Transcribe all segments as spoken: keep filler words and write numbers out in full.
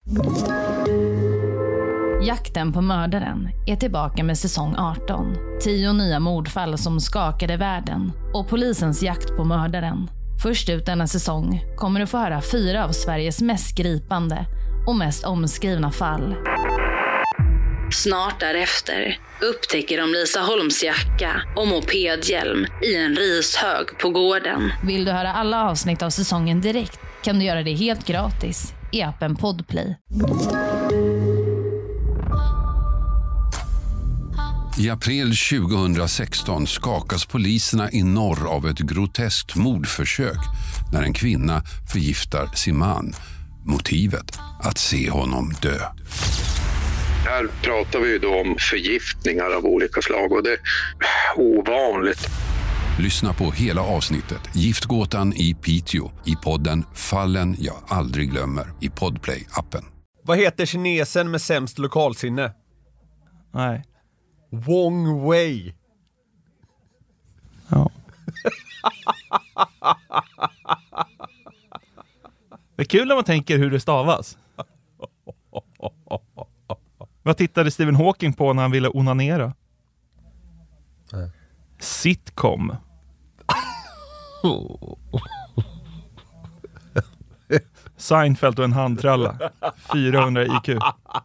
Jakten på mördaren är tillbaka med säsong arton. Tio nya mordfall som skakade världen och polisens jakt på mördaren. Först ut denna säsong kommer du få höra fyra av Sveriges mest gripande och mest omskrivna fall. Snart därefter upptäcker de Lisa Holms jacka och mopedhjälm i en rishög på gården. Vill du höra alla avsnitt av säsongen direkt kan du göra det helt gratis i appen Podplay. I april tjugohundrasexton skakas poliserna i norr av ett groteskt mordförsök när en kvinna förgiftar sin man. Motivet att se honom dö. Här pratar vi ju då om förgiftningar av olika slag och det är ovanligt. Lyssna på hela avsnittet Giftgåtan i Piteå i podden Fallen jag aldrig glömmer i Podplay-appen. Vad heter kinesen med sämst lokalsinne? Nej. Wong Wei. Ja. Det är kul när man tänker hur det stavas. Vad tittade Stephen Hawking på när han ville onanera? Nej. Sitcom. Seinfeld och en handtralla. fyrahundra I Q.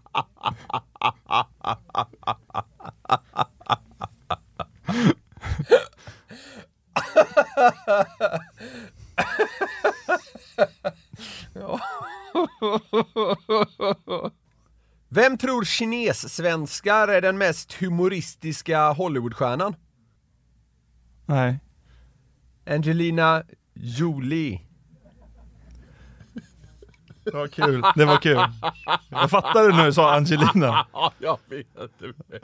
Vem tror kines-svenskar är den mest humoristiska Hollywoodstjärnan? Nej. Angelina Jolie. Det var kul. Det var kul. Jag fattade när du sa Angelina. Ja, jag vet det.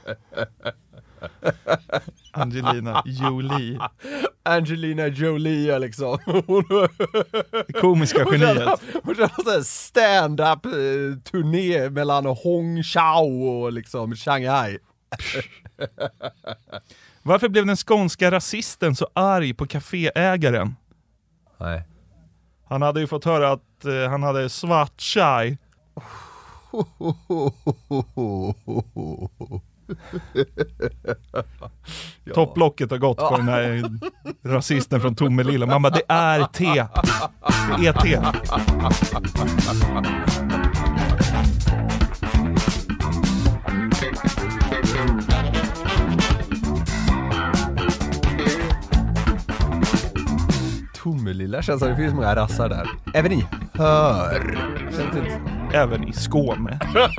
Angelina Jolie. Angelina Jolie liksom. Komiska geniet. Hon kör en stand-up turné mellan Hongqiao och liksom Shanghai. Varför blev den skånska rasisten så arg på kaféägaren? Nej. Han hade ju fått höra att eh, han hade svart chai. Ja. Topplocket har gått på den här rasisten från Tomelilla. Mamma, det är te. Det är te. Tomelilla känns som det finns många rassar där. Även i hör. Även i Skåne.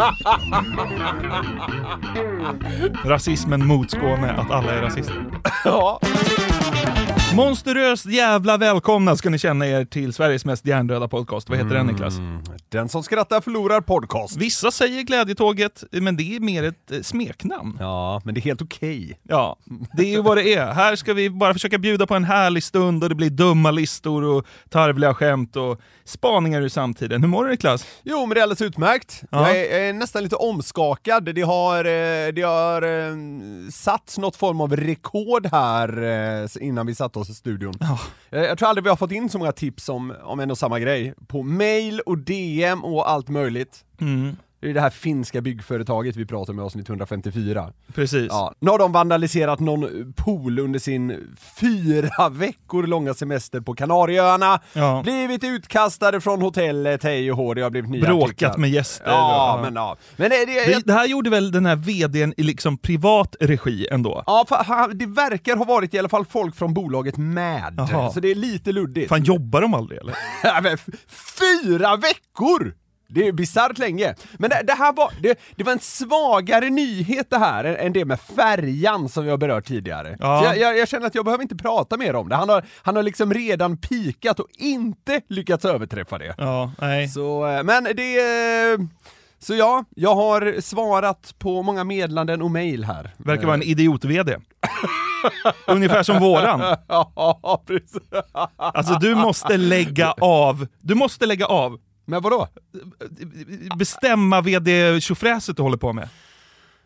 Rasismen mot Skåne, att alla är rasister. Ja. Monsteröst jävla välkomna ska ni känna er till Sveriges mest hjärndöda podcast. Vad heter mm, den, Niklas? Den som skrattar förlorar podcast. Vissa säger Glädjetåget, men det är mer ett eh, smeknamn. Ja, men det är helt okej. Okay. Ja, det är ju vad det är. Här ska vi bara försöka bjuda på en härlig stund och det blir dumma listor och tarvliga skämt och spaningar ur samtiden. Hur mår du, Niklas? Jo, men det är alldeles utmärkt. Ja. Jag, är, jag är nästan lite omskakad. Det har, det har eh, satt något form av rekord här eh, innan vi satt oss i studion. Ja. Jag, jag tror aldrig vi har fått in så många tips om, om en och samma grej. På mail och D M och allt möjligt. Mm. Det är det här finska byggföretaget vi pratar med oss nittonhundrafemtiofyra. Precis. Ja. Nu har de vandaliserat någon pool under sin fyra veckor långa semester på Kanarieöarna. Ja. Blivit utkastade från hotellet, hej och hår, det har blivit nya bråkat artiklar. Med gäster. Ja, ja. men ja. Men det, det, det, det här gjorde väl den här vdn i liksom privat regi ändå? Ja, för det verkar ha varit i alla fall folk från bolaget med. Aha. Så det är lite luddigt. Fan, jobbar de aldrig eller? Fyra veckor! Det är bizarrt länge. Men det, det här var det, det var en svagare nyhet det här än, än det med färjan som vi har berört tidigare. Ja. Så jag, jag, jag känner att jag behöver inte prata mer om det. Han har, han har liksom redan pikat och inte lyckats överträffa det. Ja, nej. Så, men det... Så ja, jag har svarat på många meddelanden och mejl här. Verkar vara en idiot-vd. Ungefär som våran. Ja, precis. Alltså du måste lägga av. Du måste lägga av. Men vadå? Bestämma vd tjofräset du håller på med.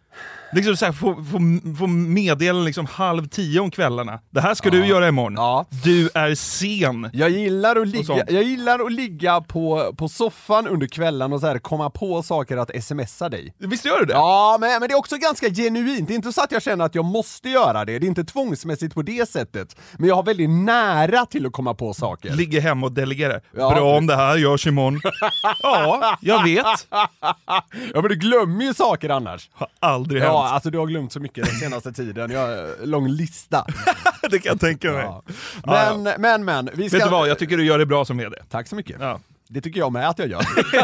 Liksom så här, få, få, få meddela liksom halv tio om kvällarna. Det här ska ja. du göra imorgon. Ja. Du är sen. Jag gillar att ligga, jag gillar att ligga på, på soffan under kvällen och så här komma på saker att smsa dig. Visst gör du det? Ja, men, men det är också ganska genuint. Det är inte så att jag känner att jag måste göra det. Det är inte tvångsmässigt på det sättet. Men jag har väldigt nära till att komma på saker. Ligger hemma och delegera. Ja. Bra om det här görs imorgon. Ja, jag vet. Ja, men du glömmer ju saker annars. Har aldrig hänt. Ja, alltså du har glömt så mycket den senaste tiden. Jag har lång lista. Det kan jag tänka mig. Ja. Men, ja, ja. men, men. Vi ska... Vet du vad, jag tycker du gör det bra som vd. Tack så mycket. Ja. Det tycker jag med att jag gör.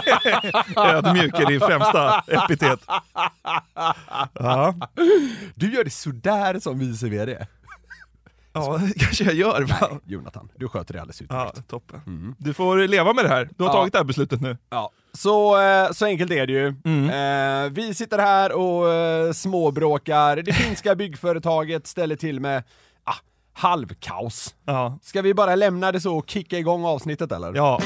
Ödmjuk är din främsta epitet. Ja. Du gör det sådär som vice vd. Ja, kanske jag gör. Nej, Jonathan, du sköter det alldeles utmärkt. Ja, toppen. Mm. Du får leva med det här. Du har ja. tagit det här beslutet nu. Ja. Så, så enkelt är det ju. Mm. Eh, vi sitter här och eh, småbråkar. Det finska byggföretaget ställer till med ah, halvkaos. Ja. Ska vi bara lämna det så och kicka igång avsnittet eller? Ja.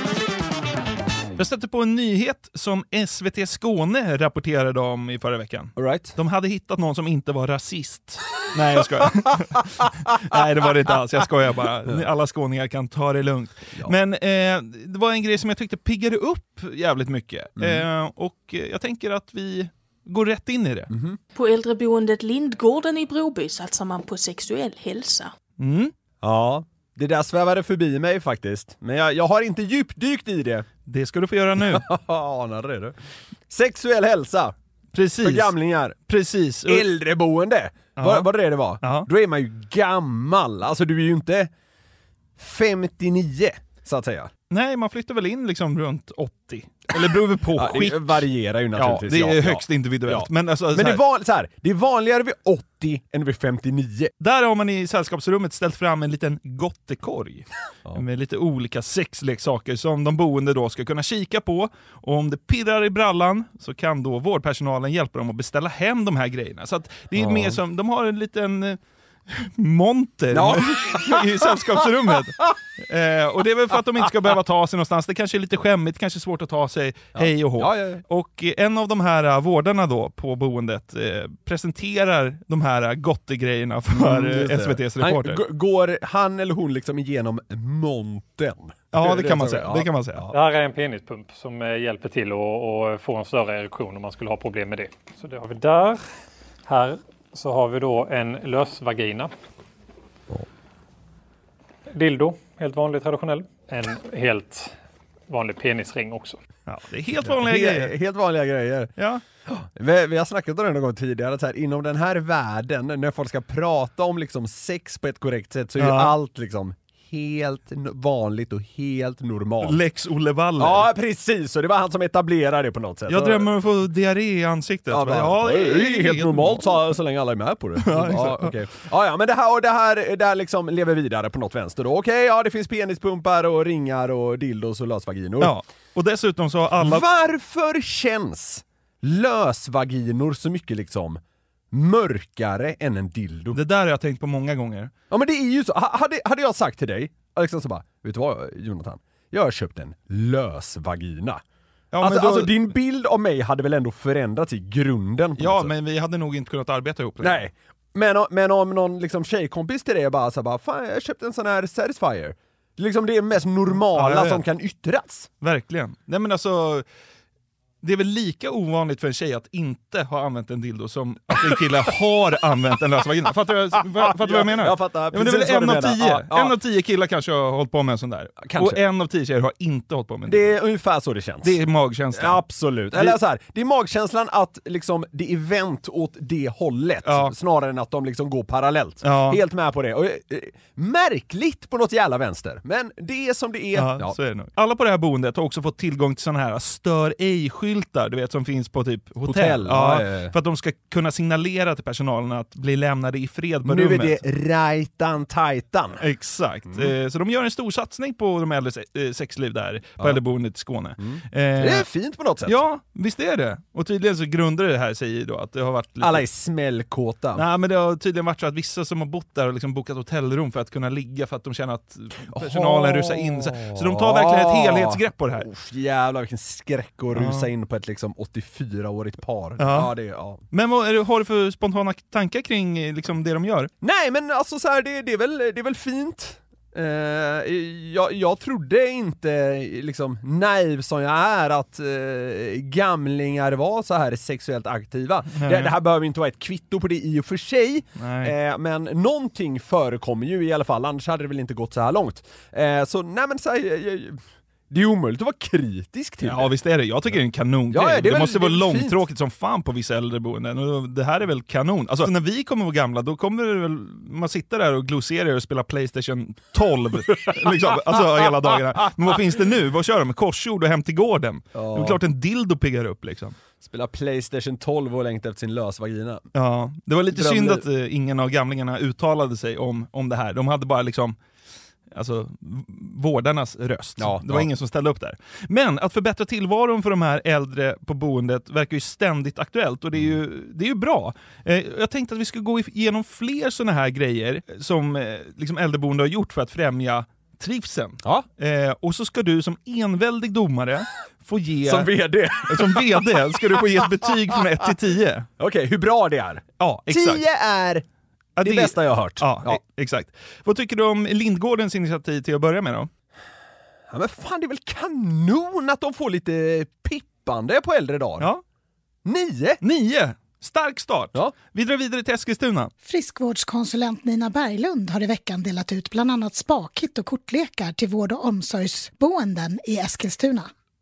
Jag stötte på en nyhet som S V T Skåne rapporterade om i förra veckan. All right. De hade hittat någon som inte var rasist. Nej, jag skojar. Nej, det var det inte alls. Jag skojar bara. Alla skåningar kan ta det lugnt. Ja. Men eh, det var en grej som jag tyckte piggade upp jävligt mycket. Mm. Eh, och jag tänker att vi går rätt in i det. Mm. På äldreboendet Lindgården i Broby satsar man på sexuell hälsa. Mm. Ja. Det där svävade förbi mig faktiskt. Men jag, jag har inte djupdykt i det. Det ska du få göra nu. Anar det du. Sexuell hälsa. Precis. För gamlingar. Precis. Äldreboende. Ja. Vad, vad det det var? Ja. Då är man ju gammal. Alltså du är ju inte femtionio så att säga. Nej, man flyttar väl in liksom runt åttio. Eller beror vi på ja, skick. Det varierar ju naturligtvis. Ja, det är ja, högst ja. individuellt. Ja. Men, alltså, Men det, är van, så här, det är vanligare vid åttio än vid femtionio. Där har man i sällskapsrummet ställt fram en liten gottekorg. Ja. Med lite olika sexleksaker som de boende då ska kunna kika på. Och om det pirrar i brallan så kan då vårdpersonalen hjälpa dem att beställa hem de här grejerna. Så att det är ja. mer som, de har en liten monter ja. i sällskapsrummet. Eh, och det är väl för att de inte ska behöva ta sig någonstans. Det kanske är lite skämmigt, kanske svårt att ta sig ja. hej och hå. Ja, ja, ja. Och en av de här vårdarna då på boendet eh, presenterar de här gottegrejerna för mm, S V T:s reporter. Han, g- går han eller hon liksom igenom monten? Ja, det, det kan man säga. Ja. Det kan man säga. Ja. Det här är en penispump som eh, hjälper till att få en större erektion om man skulle ha problem med det. Så det har vi där. Här så har vi då en lösvagina. Dildo, helt vanlig traditionell. En helt vanlig penisring också. Ja, det är helt vanliga ja, grejer. Helt vanliga grejer. Ja. Vi, vi har snackat om det någon gång tidigare, så här, inom den här världen, när folk ska prata om liksom sex på ett korrekt sätt, så är ja. ju allt liksom helt vanligt och helt normalt. Lex Olle Waller. Ja, precis. Och det var han som etablerade det på något sätt. Jag drömmer om att få diarré i ansiktet. Ja, bara, ja, det är helt, helt normalt så, så länge alla är med på det. Ja, ja, okay. ja, ja men det här, och det här, det här liksom lever vidare på något vänster då. Okej, okay, ja, det finns penispumpar och ringar och dildos och lösvaginor. Ja, och dessutom så alla... Varför känns lösvaginor så mycket liksom mörkare än en dildo? Det där har jag tänkt på många gånger. Ja, men det är ju så. Hade, hade jag sagt till dig, Alexander, så bara, vet du vad, Jonathan? Jag har köpt en lösvagina. Ja, alltså, då... alltså din bild av mig hade väl ändå förändrats i grunden på ja, men vi hade nog inte kunnat arbeta ihop. Nej, men, men om någon liksom tjejkompis till dig bara så bara, fan, jag köpte en sån här Satisfyer. Det är liksom det mest normala ja, som kan yttras. Verkligen. Nej, men alltså... Det är väl lika ovanligt för en tjej att inte ha använt en dildo som att en kille har använt en lösvagina. Fattar du vad jag, jag menar? Jag fattar. Ja, men det är väl en av tio. Ja, ja. En av tio killar kanske har hållit på med en sån där. Kanske. Och en av tio tjejer har inte hållit på med en dildo. Det är ungefär så det känns. Det är magkänslan. Absolut. Eller så här, det är magkänslan att liksom det är vänt åt det hållet ja. snarare än att de liksom går parallellt. Ja. Helt med på det. Och, eh, märkligt på något jävla vänster. Men det är som det är. Ja, ja. Så är det nog. Alla på det här boendet har också fått tillgång till såna här stör ej-skyltar, du vet, som finns på typ hotell. hotell ja, ja, ja. För att de ska kunna signalera till personalen att bli lämnade i fred på nu rummet. Nu är det rajtan tajtan. Exakt. Mm. Så de gör en stor satsning på de äldre sexliv där på ja. äldreboendet i Skåne. Mm. Eh, det är fint på något sätt. Ja, visst är det. Och tydligen så grundar det här sig då att det har varit lite... Alla är smällkåta. Nej, men det har tydligen varit så att vissa som har bott där och liksom bokat hotellrum för att kunna ligga för att de känner att personalen oh. rusar in. Så, så de tar verkligen ett helhetsgrepp på det här. Oh, jävlar vilken skräck att rusa ja. in namn på ett liksom åttiofyra-årigt par. Ja. Ja, det, ja. Men vad är det, har du för spontana tankar kring liksom, det de gör? Nej, men alltså så här, det, det, är väl, det är väl fint. Uh, jag, jag trodde inte, liksom naiv som jag är, att uh, gamlingar var så här sexuellt aktiva. Det, det här behöver inte vara ett kvitto på det i och för sig, uh, men någonting förekommer ju i alla fall, annars hade det väl inte gått så här långt. Uh, så nej men så här, jag, jag, det är omöjligt att vara kritisk till ja, det. Ja, visst är det. Jag tycker det är en kanon. Ja, ja, det, det väl, måste vara det långtråkigt som fan på vissa äldreboenden. Och det här är väl kanon. Alltså, när vi kommer vara gamla, då kommer det väl man sitter där och gloserar och spelar PlayStation tolv liksom, alltså hela dagarna. Men vad finns det nu? Vad kör de? Korsord och hem till gården? Ja. Det är klart en dildo piggar upp liksom. Spela PlayStation tolv och längta efter sin lösvagina. Ja, det var lite Drömde. synd att uh, ingen av gamlingarna uttalade sig om, om det här. De hade bara liksom alltså vårdarnas röst. Ja, det var ja. ingen som ställde upp där. Men att förbättra tillvaron för de här äldre på boendet verkar ju ständigt aktuellt och det är ju, det är ju bra. Eh, jag tänkte att vi ska gå igenom fler sådana här grejer som eh, liksom äldreboende har gjort för att främja trivseln. Ja. Eh, och så ska du som enväldig domare få ge... Som vd. Som vd ska du få ge ett betyg från ett till tio. Okej, okay, hur bra det är? Ja, exakt. tio är... Ja, det, det bästa jag har hört. Ja, ja, exakt. Vad tycker du om Lindgårdens initiativ till att börja med då? Ja, men fan, det är väl kanon att de får lite pippande på äldre dagar. Ja. Nio? Nio! Stark start. Ja. Vi drar vidare till Eskilstuna. Friskvårdskonsulent Nina Berglund har i veckan delat ut bland annat spakit och kortlekar till vård- och omsorgsboenden i Eskilstuna.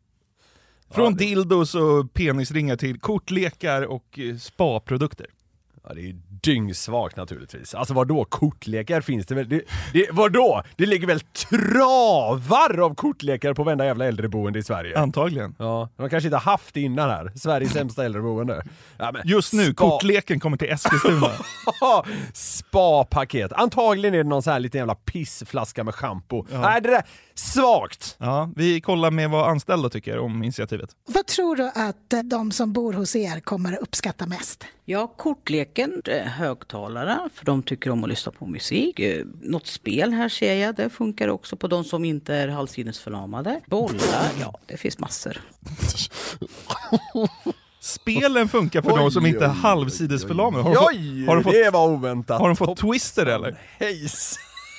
Från ja, det... dildos och penisringar till kortlekar och spa-produkter. Ja, det är ju dyngsvagt naturligtvis. Alltså vadå, kortlekar finns det väl? Det, det, vadå? Det ligger väl travar av kortlekar på varenda jävla äldreboende i Sverige? Antagligen. Ja, de kanske inte haft det innan här. Sveriges sämsta äldreboende. Ja, men just nu, spa... kortleken kommer till Eskilstuna. Spa-paket. Antagligen är det någon så här liten jävla pissflaska med shampoo. Ja. Nej, det där svagt. Ja, vi kollar med vad anställda tycker om initiativet. Vad tror du att de som bor hos er kommer uppskatta mest? Ja, kortleken, högtalare, för de tycker om att lyssna på musik. Något spel här ser jag, det funkar också på de som inte är halvsinnesförlamade. Bollar, ja, det finns massor. Spelen funkar för oj, de som inte är halvsidesförlamade. Har, oj, har de fått, det var oväntat. Har de fått twister eller? Hejs.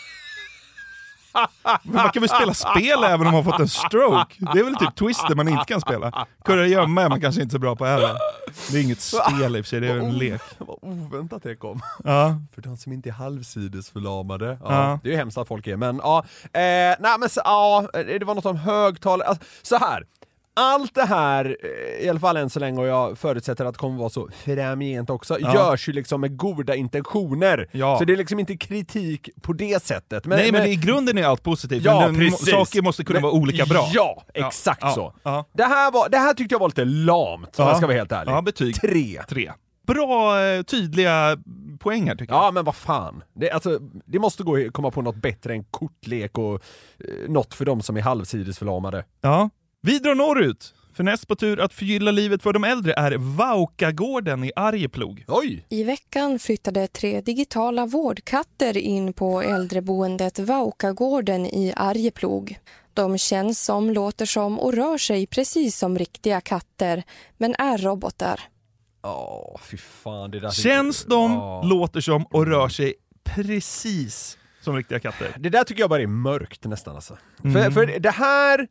Man kan väl spela spel även om man har fått en stroke. Det är väl typ twister man inte kan spela. Kurragömma är man kanske inte så bra på heller. Det är inget spel i och för sig, det är en lek. Vad oväntat det kom. Ja. För de som inte är halvsidesförlamade. Ja, ja. Det är ju hemskt att folk är, men ja. Eh, nej men så, ja, det var något om högtalare. Alltså, så här. Allt det här, i alla fall än så länge, och jag förutsätter att det kommer vara så framgent också, ja. görs ju liksom med goda intentioner. Ja. Så det är liksom inte kritik på det sättet. Men, nej, men, men i grunden är allt positivt. Ja, men precis. Saker måste kunna men, vara olika bra. Ja, exakt ja. så. Ja. Det, här var, det här tyckte jag var lite lamt, ja. om jag ska vara helt ärlig. Ja, betyg. Tre. Tre. Bra, tydliga poänger tycker jag. Ja, men vad fan. Det, alltså, det måste gå komma på något bättre än kortlek och eh, något för de som är halvsidesförlamade. Ja. Vi drar norrut. För näst på tur att förgylla livet för de äldre är Vaukagården i Arjeplog. Oj! I veckan flyttade tre digitala vårdkatter in på äldreboendet Vaukagården i Arjeplog. De känns som, låter som och rör sig precis som riktiga katter, men är robotar. Åh, fy fan. Det där känns de, oh. låter som och rör sig precis som riktiga katter. Det där tycker jag bara är mörkt nästan alltså. Mm. För, för det här...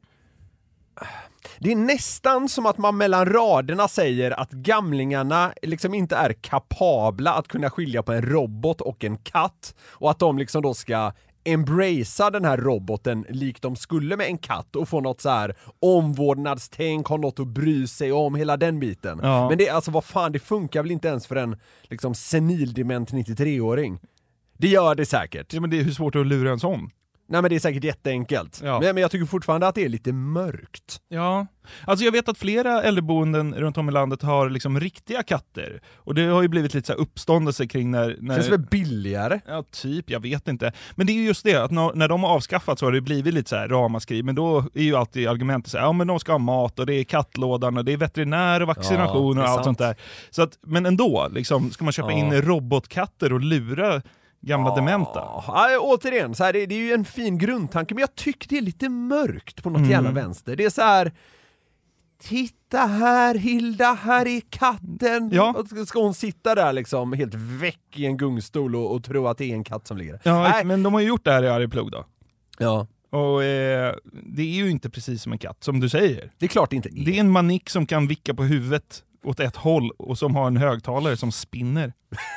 Det är nästan som att man mellan raderna säger att gamlingarna liksom inte är kapabla att kunna skilja på en robot och en katt, och att de liksom då ska embracea den här roboten likt de skulle med en katt och få något så här omvårdnadstänk, ha något att bry sig om, hela den biten. Ja. Men det alltså vad fan, det funkar väl inte ens för en liksom senildement nittiotre-åring. Det gör det säkert. Ja, men det är hur svårt att lura en sån. Nej, men det är säkert jätteenkelt. Ja. Men, men jag tycker fortfarande att det är lite mörkt. Ja, alltså jag vet att flera äldreboenden runt om i landet har liksom riktiga katter. Och det har ju blivit lite så här uppståndelse kring när... när... Känns väl billigare? Ja, typ, jag vet inte. Men det är ju just det, att när, när de har avskaffat så har det blivit lite så här ramaskri. Men då är ju alltid argumentet så här, ja men de ska ha mat och det är kattlådan och det är veterinär och vaccination ja, och allt sant. Sånt där. Så att, men ändå, liksom, ska man köpa ja. in robotkatter och lura... gamla ja. dementa. Ja, återigen, så här, det, det är ju en fin grundtanke, men jag tycker det är lite mörkt på något mm. jävla vänster. Det är så här, titta här Hilda, här är katten. Ja. Och ska hon sitta där liksom helt väck i en gungstol och, och tro att det är en katt som ligger. Ja, Nej. men de har ju gjort det här i Arjeplog då. Ja. Och eh, det är ju inte precis som en katt, som du säger. Det är klart det inte är. Det är en manik som kan vicka på huvudet åt ett håll och som har en högtalare som spinner.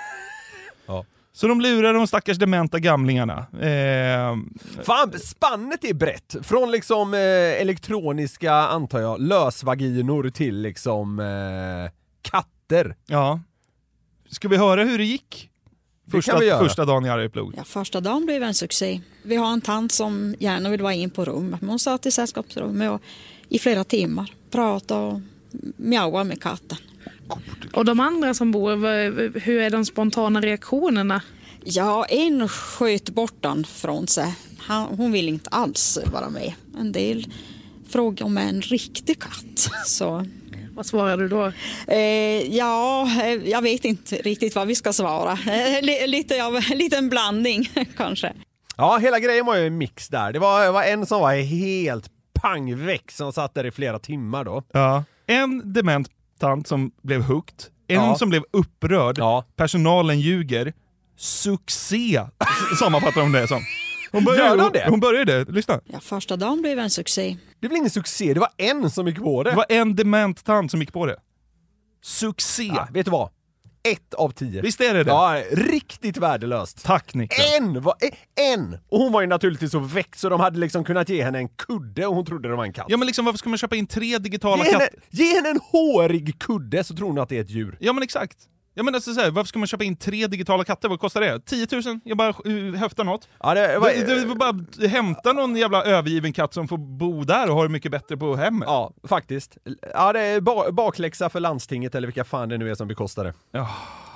Ja. Så de lurar de stackars dementa gamlingarna. Eh, Fan, spannet är brett. Från liksom eh, elektroniska, antar jag, lösvaginor till liksom eh, katter. Ja. Ska vi höra hur det gick? Första, vi första dagen i Arjeplog. Ja, första dagen blev en succé. Vi har en tant som gärna vill vara in på rummet. Hon satt i sällskapsrummet och i flera timmar pratade och mjauade med katten. Och de andra som bor, hur är de spontana reaktionerna? Ja, en sköt bort den från sig. Hon vill inte alls vara med. En del frågar om en riktig katt. Så... Vad svarar du då? Eh, ja, jag vet inte riktigt vad vi ska svara. Eh, lite av en liten blandning kanske. Ja, hela grejen var ju en mix där. Det var, det var en som var helt pangväck som satt där i flera timmar då. Ja. En dement tant som blev hooked. En Ja. som blev upprörd. Ja. Personalen ljuger. Succé, sammanfattar de det som. Hon började, Gör de det? Hon började, lyssna. Ja, första dagen blev en succé. Det blev ingen succé, det var en som gick på det. Det var en dement tant som gick på det. Succé. Ja, vet du vad? Ett av tio. Visst är det det? Ja, riktigt värdelöst. Tack Niklas. En! Var, en! Och hon var ju naturligtvis så växt så de hade liksom kunnat ge henne en kudde och hon trodde det var en katt. Ja men liksom varför ska man köpa in tre digitala Ge henne, katter? ge henne en hårig kudde så tror hon att det är ett djur. Ja men exakt. Ja men alltså så här, varför ska man köpa in tre digitala katter? Vad kostar det? tio tusen? Jag bara uh, höftar något. Ja, det var, det, det, det bara hämta någon jävla övergiven katt som får bo där och ha det mycket bättre på hemmet. Ja, faktiskt. Ja, det är ba- bakläxa för landstinget eller vilka fan det nu är som bekostar det. Ja.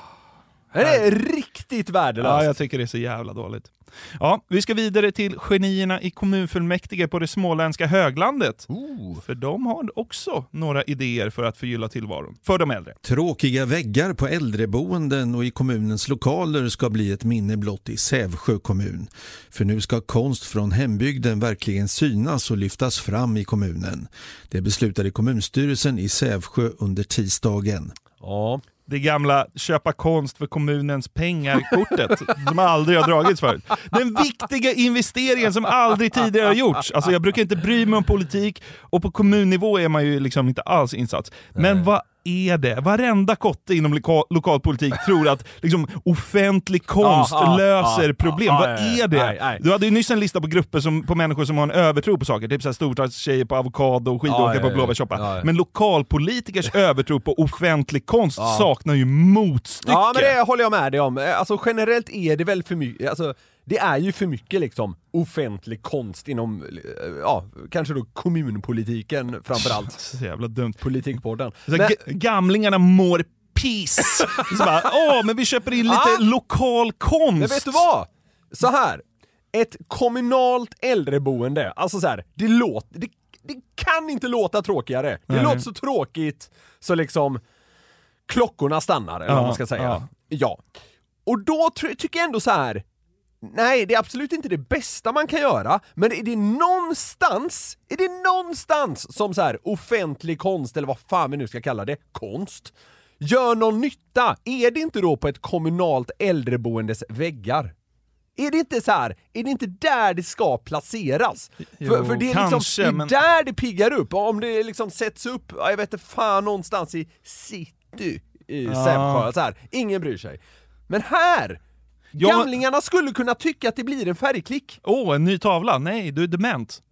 Det är riktigt värdelöst. Ja, jag tycker det är så jävla dåligt. Ja, vi ska vidare till genierna i kommunfullmäktige på det småländska höglandet. Ooh. För de har också några idéer för att förgylla tillvaron. För de äldre. Tråkiga väggar på äldreboenden och i kommunens lokaler ska bli ett minne blott i Sävsjö kommun. För nu ska konst från hembygden verkligen synas och lyftas fram i kommunen. Det beslutade kommunstyrelsen i Sävsjö under tisdagen. Ja. Det gamla köpa konst för kommunens pengar-kortet som aldrig har dragits förut. Den viktiga investeringen som aldrig tidigare har gjorts. Alltså jag brukar inte bry mig om politik och på kommunnivå är man ju liksom inte alls insats. Men Nej. vad är det? Varenda kotte inom loka- lokalpolitik tror att liksom offentlig konst ah, ah, löser ah, problem. Ah, vad är det? Nej, nej. Du hade ju nyss en lista på grupper som, på människor som har en övertro på saker. Typ så här stortradstjejer på avokado och skidåkare ah, på blåbärssoppa. Ah, ja. Men lokalpolitikers övertro på offentlig konst ah. saknar ju motstycke. Ja, men det håller jag med dig om. Alltså generellt är det väl för mycket. Alltså det är ju för mycket liksom offentlig konst inom, ja, kanske då kommunpolitiken framförallt. Så jävla dumt. Politikpodden. Men, g- gamlingarna mår piss. Så bara, åh, men vi köper in lite ah, lokal konst. Men vet du vad? Så här, ett kommunalt äldreboende, alltså så här, det låter, det, det kan inte låta tråkigare. Det Nej. låter så tråkigt så liksom klockorna stannar, eller ja, vad man ska säga. Ja. ja. Och då tr- tycker jag ändå så här. Nej, det är absolut inte det bästa man kan göra, men är det någonstans, är det någonstans som så här offentlig konst, eller vad fan vi nu ska kalla det, konst, gör någon nytta, är det inte då på ett kommunalt äldreboendes väggar? Är det inte så här, är det inte där det ska placeras? Jo, för, för det är kanske, liksom, det är men... där det piggar upp, om det liksom sätts upp, jag vet inte fan, någonstans i city, i ja. Sävsjö, så här, ingen bryr sig. Men här... Jag... Gamlingarna skulle kunna tycka att det blir en färgklick. Åh, oh, en ny tavla. Nej, du är dement.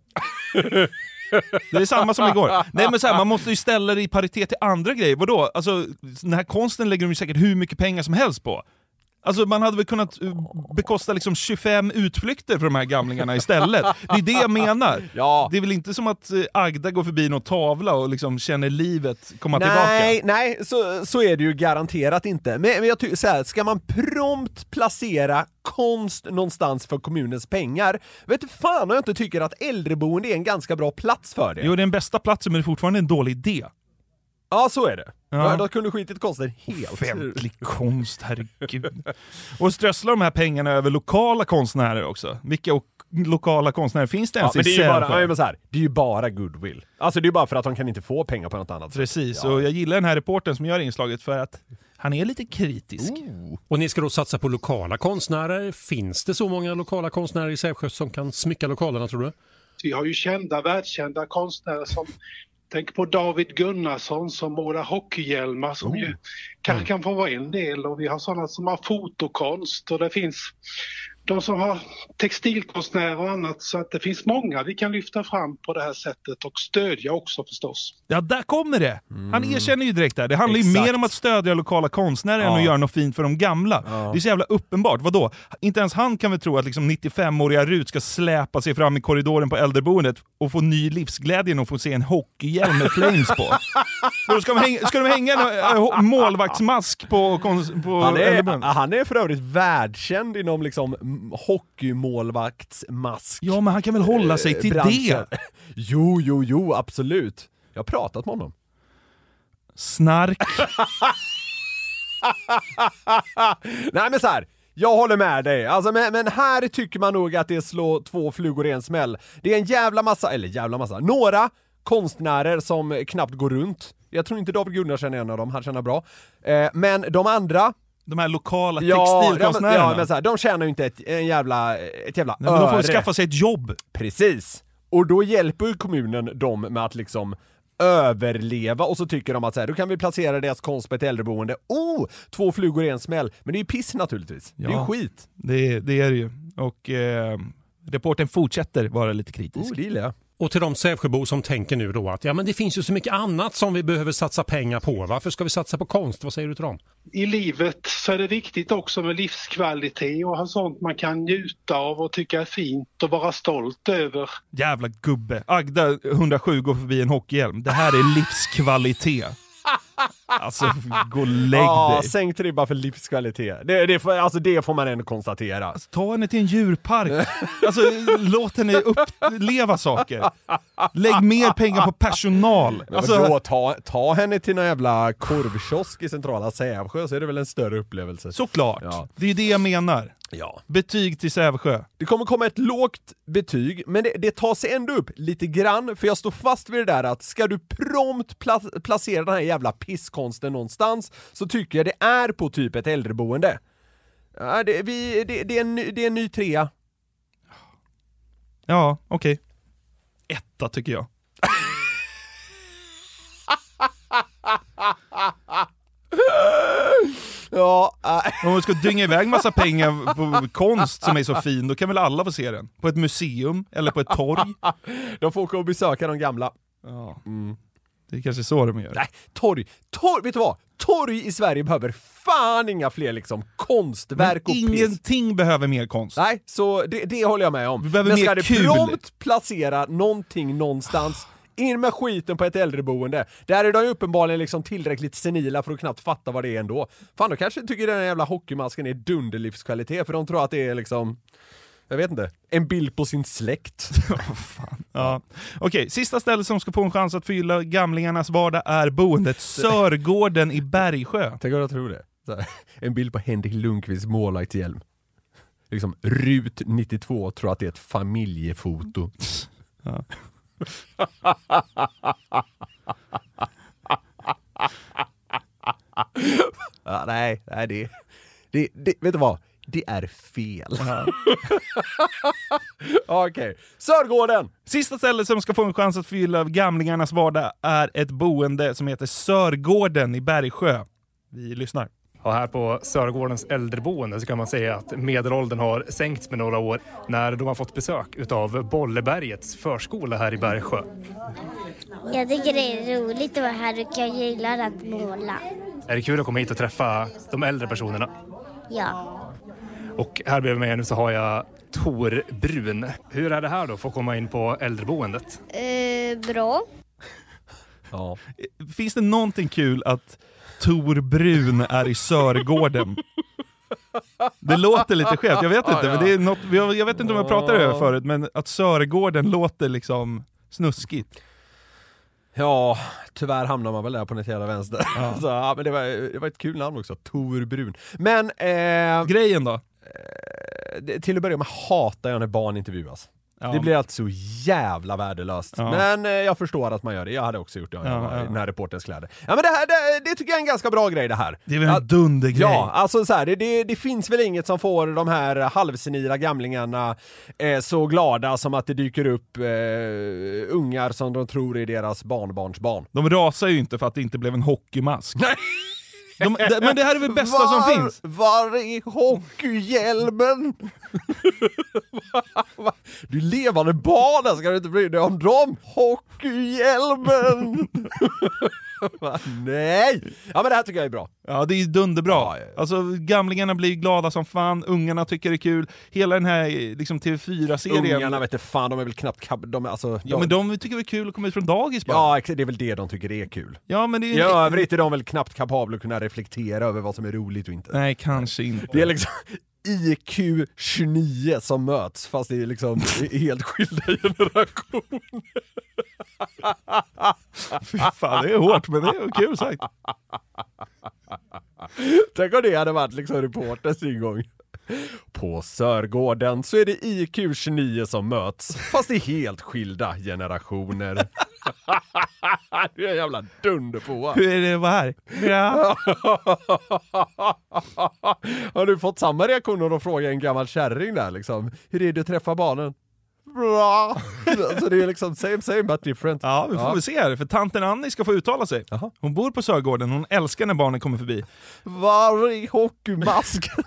Det är samma som igår. Nej, men så här, man måste ju ställa det i paritet till andra grejer. Vadå? Alltså, den här konsten lägger de ju säkert hur mycket pengar som helst på. Alltså man hade väl kunnat bekosta liksom tjugofem utflykter för de här gamlingarna istället. Det är det jag menar. Ja. Det är väl inte som att Agda går förbi någon tavla och liksom känner livet komma nej, tillbaka. Nej, nej, så, så är det ju garanterat inte. Men, men jag tycker så här, ska man prompt placera konst någonstans för kommunens pengar, vet du fan om jag inte tycker att äldreboende är en ganska bra plats för det. Jo, det är den bästa platsen, men det är fortfarande en dålig idé. Ja, så är det. Ja. Då kunde skitit kosta helt. Offentlig konst, herregud. Och strössla de här pengarna över lokala konstnärer också. Vilka lokala konstnärer finns det ens ja, men i det är ju bara, Sävsjö? ja, men så här, det är ju bara goodwill. Alltså det är bara för att de kan inte få pengar på något annat. Precis, ja. och jag gillar den här reportern som gör inslaget för att han är lite kritisk. Oh. Och ni ska då satsa på lokala konstnärer. Finns det så många lokala konstnärer i Sävsjö som kan smycka lokalerna, tror du? Vi har ju kända, världskända konstnärer som tänker på David Gunnarsson som målar hockeyhjälmar som oh. ju kanske kan få vara en del, och vi har sådana som har fotokonst, och det finns de som har textilkonstnärer och annat, så att det finns många vi kan lyfta fram på det här sättet och stödja också förstås. Ja, där kommer det! Han Mm. erkänner ju direkt där. Det handlar Exakt. ju mer om att stödja lokala konstnärer ja. än att göra något fint för de gamla. Ja. Det är så jävla uppenbart. Vadå? Inte ens han kan väl tro att liksom nittiofem-åriga Rut ska släpa sig fram i korridoren på äldreboendet och få ny livsglädje och få se en hockeyhjälm med flames på. Då ska, de hänga, ska de hänga en äh, målvaktsmask på, på han, är, äldreboendet? Han är för övrigt världskänd inom liksom hockeymålvaktsmask. Ja, men han kan väl hålla sig till branschen. det? Jo, jo, jo, absolut. Jag har pratat med honom. Snark. Nej, men så här. Jag håller med dig. Alltså, men, men här tycker man nog att det slår två flugor i en smäll. Det är en jävla massa, eller jävla massa, några konstnärer som knappt går runt. Jag tror inte David Gunnarsson är en av dem, han känner bra. Eh, men de andra... De här lokala ja, textilkonstnärerna. Ja, men så här, de tjänar ju inte ett, en jävla, ett jävla Nej, men de får öre. skaffa sig ett jobb. Precis. Och då hjälper ju kommunen dem med att liksom överleva, och så tycker de att så här, då kan vi placera deras konst på ett äldreboende. Oh, två flugor i en smäll. Men det är ju piss naturligtvis. Ja, det är ju skit. Det, det är det ju. Och eh, reporten fortsätter vara lite kritisk. Oh, det gillar jag. Och till de Sävsjöbor som tänker nu då att ja, men det finns ju så mycket annat som vi behöver satsa pengar på. Varför ska vi satsa på konst? Vad säger du till dem? I livet så är det viktigt också med livskvalitet och ha sånt man kan njuta av och tycka är fint och vara stolt över. Jävla gubbe. Agda hundrasju går förbi en hockeyhjälm. Det här är livskvalitet. Alltså, gå och lägg ja, dig. Sänk ribban för livskvalitet. Det, det, får, alltså, det får man ändå konstatera. Alltså, ta henne till en djurpark. Alltså, låt henne uppleva saker. Lägg mer pengar på personal. Alltså, då, ta, ta henne till någon jävla korvkiosk i centrala Sävsjö, så är det väl en större upplevelse. Såklart. Ja. Det är ju det jag menar. Ja. Betyg till Sävsjö. Det kommer komma ett lågt betyg, men det, det tar sig ändå upp lite grann, för jag står fast vid det där att ska du prompt pla- placera den här jävla pisskonsten någonstans, så tycker jag det är på typ ett äldreboende. Ja, det, vi, det, det, är, en, det är en ny trea. Ja, okej. Okay. Etta tycker jag. Ja, äh. Om man ska dynga iväg massa pengar på konst som är så fin, då kan väl alla få se den? På ett museum eller på ett torg? De får åka och besöka de gamla. Ja. Mm. Det är kanske så de gör. Nej, torg. Torg, vet du vad? Torg i Sverige behöver fan inga fler liksom konstverk men och ingenting piss. Behöver mer konst. Nej, så det, det håller jag med om. Vi behöver men ska mer det kul. prompt placera någonting någonstans, in med skiten på ett äldreboende. Där är de uppenbarligen liksom tillräckligt senila för att knappt fatta vad det är ändå. Fan, då kanske tycker den här jävla hockeymasken är dunderlivskvalitet, för de tror att det är liksom, jag vet inte, en bild på sin släkt. Oh, fan. Ja. Okej, okay, sista stället som ska få en chans att fylla gamlingarnas vardag är boendet Sörgården i Bergsjö. Tänk vad jag tror det. Så här, en bild på Henrik Lundqvists målvaktshjälm. Liksom Rut nittiotvå tror att det är ett familjefoto. Ja. Ja, nej, nej det, det, det, vet du vad? Det är fel. Okej, okay. Sörgården! Sista stället som ska få en chans att fylla gamlingarnas vardag är ett boende som heter Sörgården i Bergsjö. Vi lyssnar. Ja, här på Sörgårdens äldreboende så kan man säga att medelåldern har sänkts med några år när de har fått besök utav Bollebergets förskola här i Bergsjö. Jag tycker det är roligt att vara här och jag gillar att måla. Är det kul att komma hit och träffa de äldre personerna? Ja. Och här bredvid mig nu så har jag Tor Brun. Hur är det här då för att komma in på äldreboendet? Eh, bra. Ja. Finns det någonting kul att Tor Brun är i Sörgården? Det låter lite skevt, jag vet inte, ja, ja. Men det är något, jag vet inte om jag pratade över förut, men att Sörgården låter liksom snuskigt. Ja, tyvärr hamnar man väl där på den jävla vänster. Ja. Så, ja, men det var, det var ett kul namn också, Tor Brun. Men eh, grejen då? det, till att börja med hatar jag när barn intervjuas. Ja. Det blir alltså så jävla värdelöst. Ja. Men eh, jag förstår att man gör det. Jag hade också gjort det ja, ja. i den här reportens kläder. Ja, men det här, det, det tycker jag är en ganska bra grej det här. Det är väl en dundergrej. Ja, alltså så här, det, det, det finns väl inget som får de här halvsenila gamlingarna eh, så glada som att det dyker upp eh, ungar som de tror är deras barnbarns barn. De rasar ju inte för att det inte blev en hockeymask. Nej! De, de, men det här är väl bästa var, som finns. Var är hockeyhjälmen? Du levande barn, ska du inte bry dig om dem? Hockeyhjälmen! Nej! Ja, men det här tycker jag är bra. Ja, det är dunderbra. Ja, ja, ja. Alltså, gamlingarna blir glada som fan. Ungarna tycker det är kul. Hela den här liksom, T V fyra-serien. Ungarna vet inte fan, de är väl knappt... De är, alltså, ja, de... men de tycker det är kul att komma ut från dagis bara. Ja, det är väl det de tycker är kul. Ja, men det är... I övrigt är de väl knappt kapabla att kunna reflektera över vad som är roligt och inte. Nej, kanske inte. Det är liksom... I Q tjugonio som möts, fast det är liksom helt skilda generationer. Fy fan, det är hårt, men det är kul sagt. Tänk om det hade varit liksom reporters en gång. På Sörgården så är det I Q tjugonio som möts, fast det är helt skilda generationer. Du är en jävla dunder på. Hur är det att vara här? Ja. Har du fått samma reaktioner och fråga en gammal kärring där liksom? Hur är det att träffa barnen? Bra. Så det är liksom same same but different. Ja, vi får ja. väl se här. För tanten Annie ska få uttala sig. Aha. Hon bor på Sörgården. Hon älskar när barnen kommer förbi. Var är hockeymasken?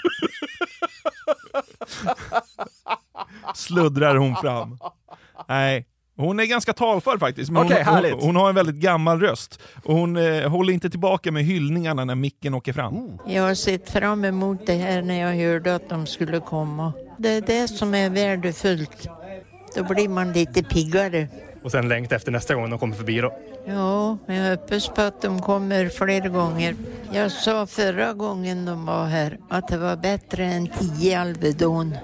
Sluddrar hon fram. Nej. Hon är ganska talför faktiskt, men okay, hon, hon, hon har en väldigt gammal röst. Och hon eh, håller inte tillbaka med hyllningarna när micken åker fram. Oh. Jag har sett fram emot det här när jag hörde att de skulle komma. Det är det som är värdefullt. Då blir man lite piggare. Och sen längt efter nästa gång de kommer förbi då? Ja, jag hoppas på att de kommer flera gånger. Jag sa förra gången de var här att det var bättre än tio Alvedon.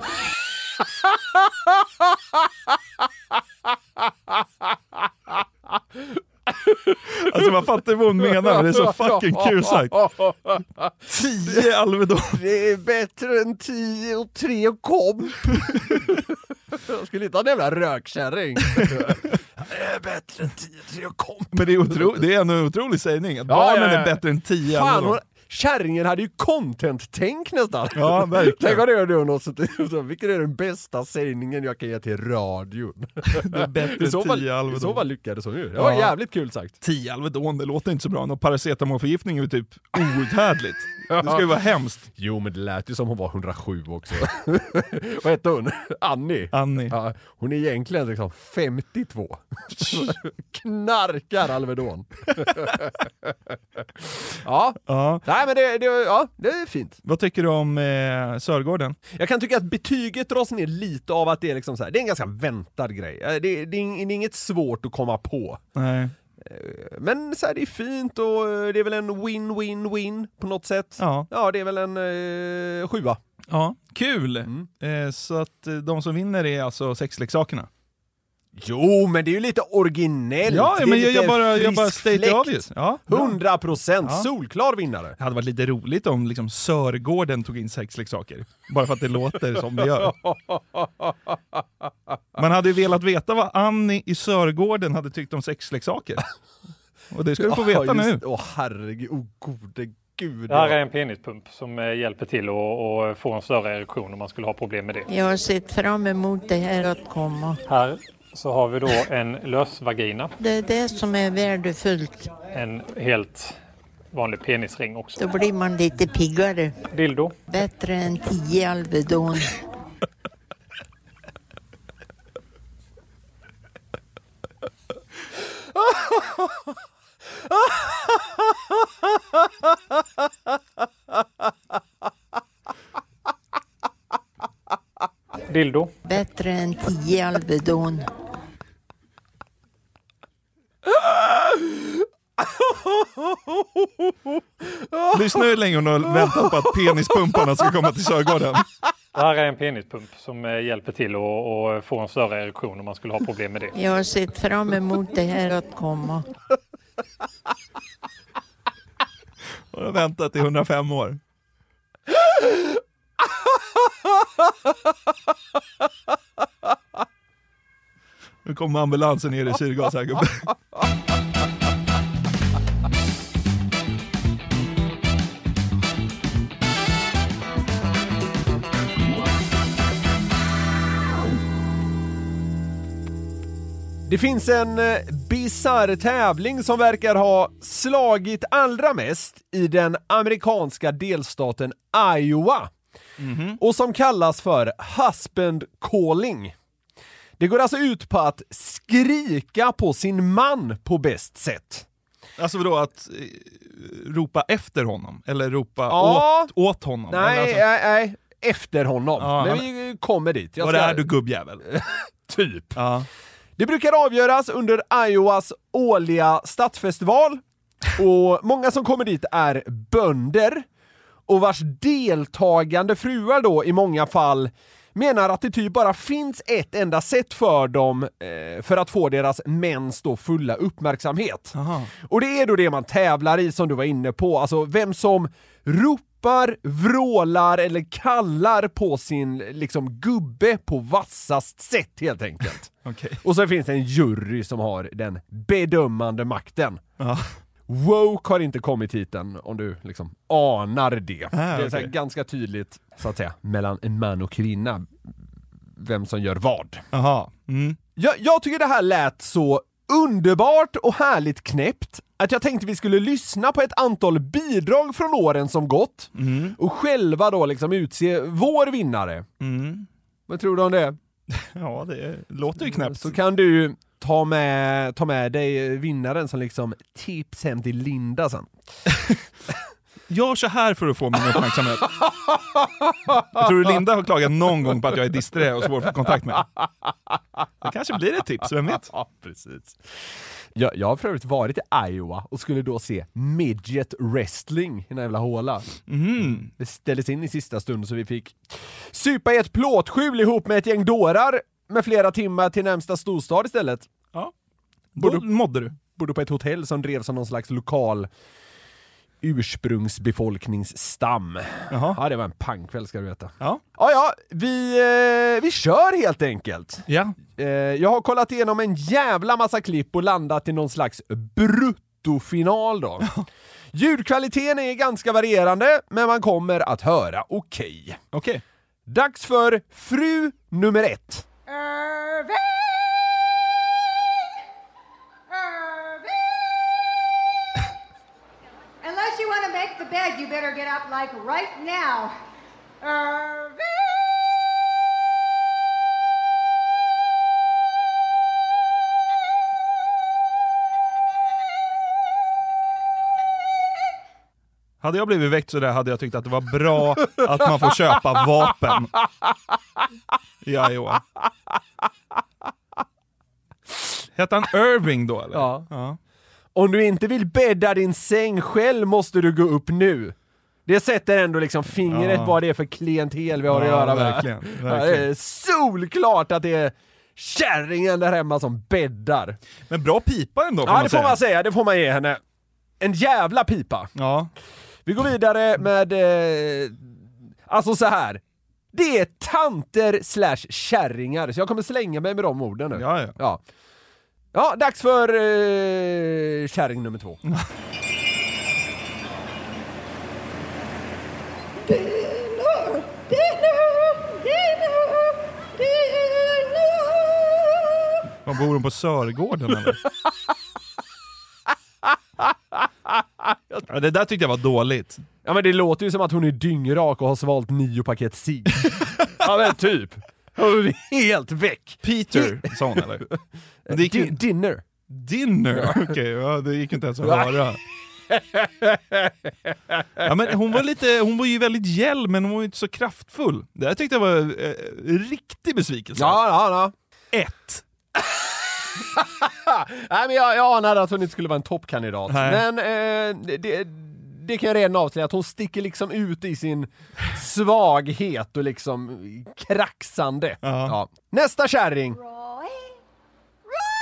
Alltså man fattar vad hon menar, men det är så fucking kul sagt. Tio Alvedon. Det är bättre än tio och tre och komp. Jag skulle inte ha en jävla rökkärring. Det är bättre än tio och tre och komp. Men det är, otro, det är en otrolig sägning att ja, barnen ja, ja. är bättre än tio Fan, Alvedon. Kärringen hade ju content-tänk nästan. Ja, verkligen. Tänk om det är det något så, vilken är den bästa sägningen jag kan ge till radion? Det är bättre än tio Alvedon. I så fall lyckades hon ju. Det var ja. jävligt kul sagt. tio Alvedon, det låter inte så bra. Någon paracetamolförgiftning är ju typ outhärdligt. Det ska ju vara hemskt. Jo, men det lät ju som hon var hundrasju också. Vad heter hon? Annie. Annie. Ja, hon är egentligen liksom femtiotvå. Knarkar Alvedon. Ja. Ja. Nej, men det, det, ja, det är fint. Vad tycker du om eh, Sörgården? Jag kan tycka att betyget dras ner lite av att det är liksom så här, det är en ganska väntad grej. Det, det, är, det är inget svårt att komma på. Nej. Men så här, det är fint och det är väl en win-win-win på något sätt. Ja, ja det är väl en eh, sjua. Ja, kul. Mm. Eh, så att de som vinner är alltså sexleksakerna. Jo, men det är ju lite originellt. Ja, ja men jag, jag bara, jag bara state obvious. Ja, hundra procent ja. Solklar vinnare. Det hade varit lite roligt om liksom Sörgården tog in sexleksaker. Bara för att det låter som det gör. Man hade ju velat veta vad Annie i Sörgården hade tyckt om sexleksaker. Och det ska du få veta oh, nu. Åh oh, herregud, åh oh, gode gud. Det här är en penispump som hjälper till att få en större erektion om man skulle ha problem med det. Jag har sett fram emot det här att komma. Här så har vi då en lösvagina. Det är det som är värdefullt. En helt vanlig penisring också. Då blir man lite piggare. Dildo. Bättre än tio Alvedon. Dildo. Bättre än tio Alvedon. Lyssna hur länge hon har väntat på att penispumparna ska komma till Sörgården. Det här är en penispump som hjälper till att få en större erektion om man skulle ha problem med det. Jag har sett fram emot det här att komma. Hon har väntat i hundrafem år. Nu kommer ambulansen ner i syrgas här, gubben. Det finns en eh, bizarr tävling som verkar ha slagit allra mest i den amerikanska delstaten Iowa. Mm-hmm. Och som kallas för husband calling. Det går alltså ut på att skrika på sin man på bäst sätt. Alltså vadå, att eh, ropa efter honom? Eller ropa ja. åt, åt honom? Nej, alltså... nej, nej, efter honom. Ja, Men han... vi kommer dit. Jag ska... Vad är du gubbjävel? Typ. Ja. Det brukar avgöras under Iowas årliga stadsfestival. Och många som kommer dit är bönder. Och vars deltagande fruar då i många fall menar att det typ bara finns ett enda sätt för dem eh, för att få deras mäns då fulla uppmärksamhet. Aha. Och det är då det man tävlar i, som du var inne på. Alltså vem som ropar, vrålar eller kallar på sin liksom gubbe på vassast sätt helt enkelt. Okay. Och så finns det en jury som har den bedömande makten. Ja. Woke har inte kommit hit än, om du liksom anar det. Ah, det är okay. så här ganska tydligt, så att säga, mellan en man och kvinna vem som gör vad. Aha. Mm. Jag, jag tycker det här lät så underbart och härligt knäppt att jag tänkte vi skulle lyssna på ett antal bidrag från åren som gått mm. och själva då liksom utse vår vinnare. Mm. Vad tror du om det? Ja, det låter ju knäppt. Så kan du ta med, ta med dig vinnaren som liksom tips hem till Linda sen. Gör så här för att få min uppmärksamhet. Jag tror du Linda har klagat någon gång på att jag är disträ och svår att få kontakt med. Det kanske blir ett tips, vem vet? Ja, precis. Jag, jag har för övrigt varit i Iowa och skulle då se midget wrestling i den jävla håla. Mm. Det ställdes in i sista stund så vi fick supa i ett plåtskjul ihop med ett gäng dårar med flera timmar till närmsta storstad istället. Ja, då mådde du. Bodde på ett hotell som drevs som någon slags lokal ursprungsbefolkningsstam. Jaha. Ja, det var en pangkväll ska du veta. Ja, ja, ja vi, eh, vi kör helt enkelt. Ja. Eh, jag har kollat igenom en jävla massa klipp och landat i någon slags bruttofinal då. Ljudkvaliteten är ganska varierande, men man kommer att höra okej. Okay. Okej. Okay. Dags för fru nummer ett. Irving! Irving! Unless you want to make the bed, you better get up like right now. Irving! Hade jag blivit väckt så där hade jag tyckt att det var bra att man får köpa vapen. Ja, jo. Heter han Irving då eller? Ja. Ja. Om du inte vill bädda din säng själv måste du gå upp nu. Det sätter ändå liksom fingret ja. vad det är för klientel vi har ja, att göra med. Verkligen, verkligen. Ja, det är solklart att det är kärringen där hemma som bäddar. Men bra pipa ändå. Ja, det får man säga. Det får man ge henne. En jävla pipa. Ja. Vi går vidare med eh, alltså så här. Det är tanter slash kärringar. Så jag kommer slänga mig med de orden nu. Ja, ja. Ja, ja dags för eh, kärring nummer två. Var bor hon på Sörgården eller? Ja, det där tyckte jag var dåligt. Ja, men det låter ju som att hon är dyngrak och har svalt nio paket cigg. Ja, men typ. Hon är helt väck. Peter, sa hon eller? Det gick ju... D- dinner. Dinner? Okej, okay, ja, det gick inte ens att höra. Ja, men hon var lite, hon var ju väldigt gäll, men hon var ju inte så kraftfull. Det här tyckte jag var eh, riktig besvikelse. Ja, ja, ja. Ett. Nej, men jag, jag anade att hon inte skulle vara en toppkandidat. Nej. Men eh, det, det kan jag redan avslöja att hon sticker liksom ut i sin svaghet och liksom kraxande. Ja. Ja. Nästa kärring. Roy? Roy!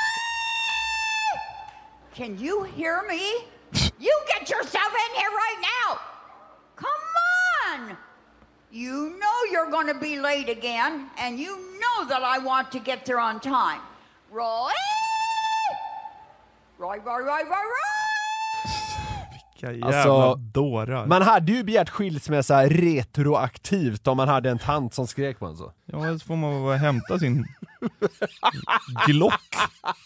Can you hear me? You get yourself in here right now! Come on! You know you're gonna want to be late again, and you know that I want to get there on time. Roy! Roy, Roy, Roy, Roy, Roy! Vilka jävla Alltså, dårar. Man hade ju begärt skilsmässa retroaktivt om man hade en tant som skrek på en så. Ja, så får man bara hämta sin Glock.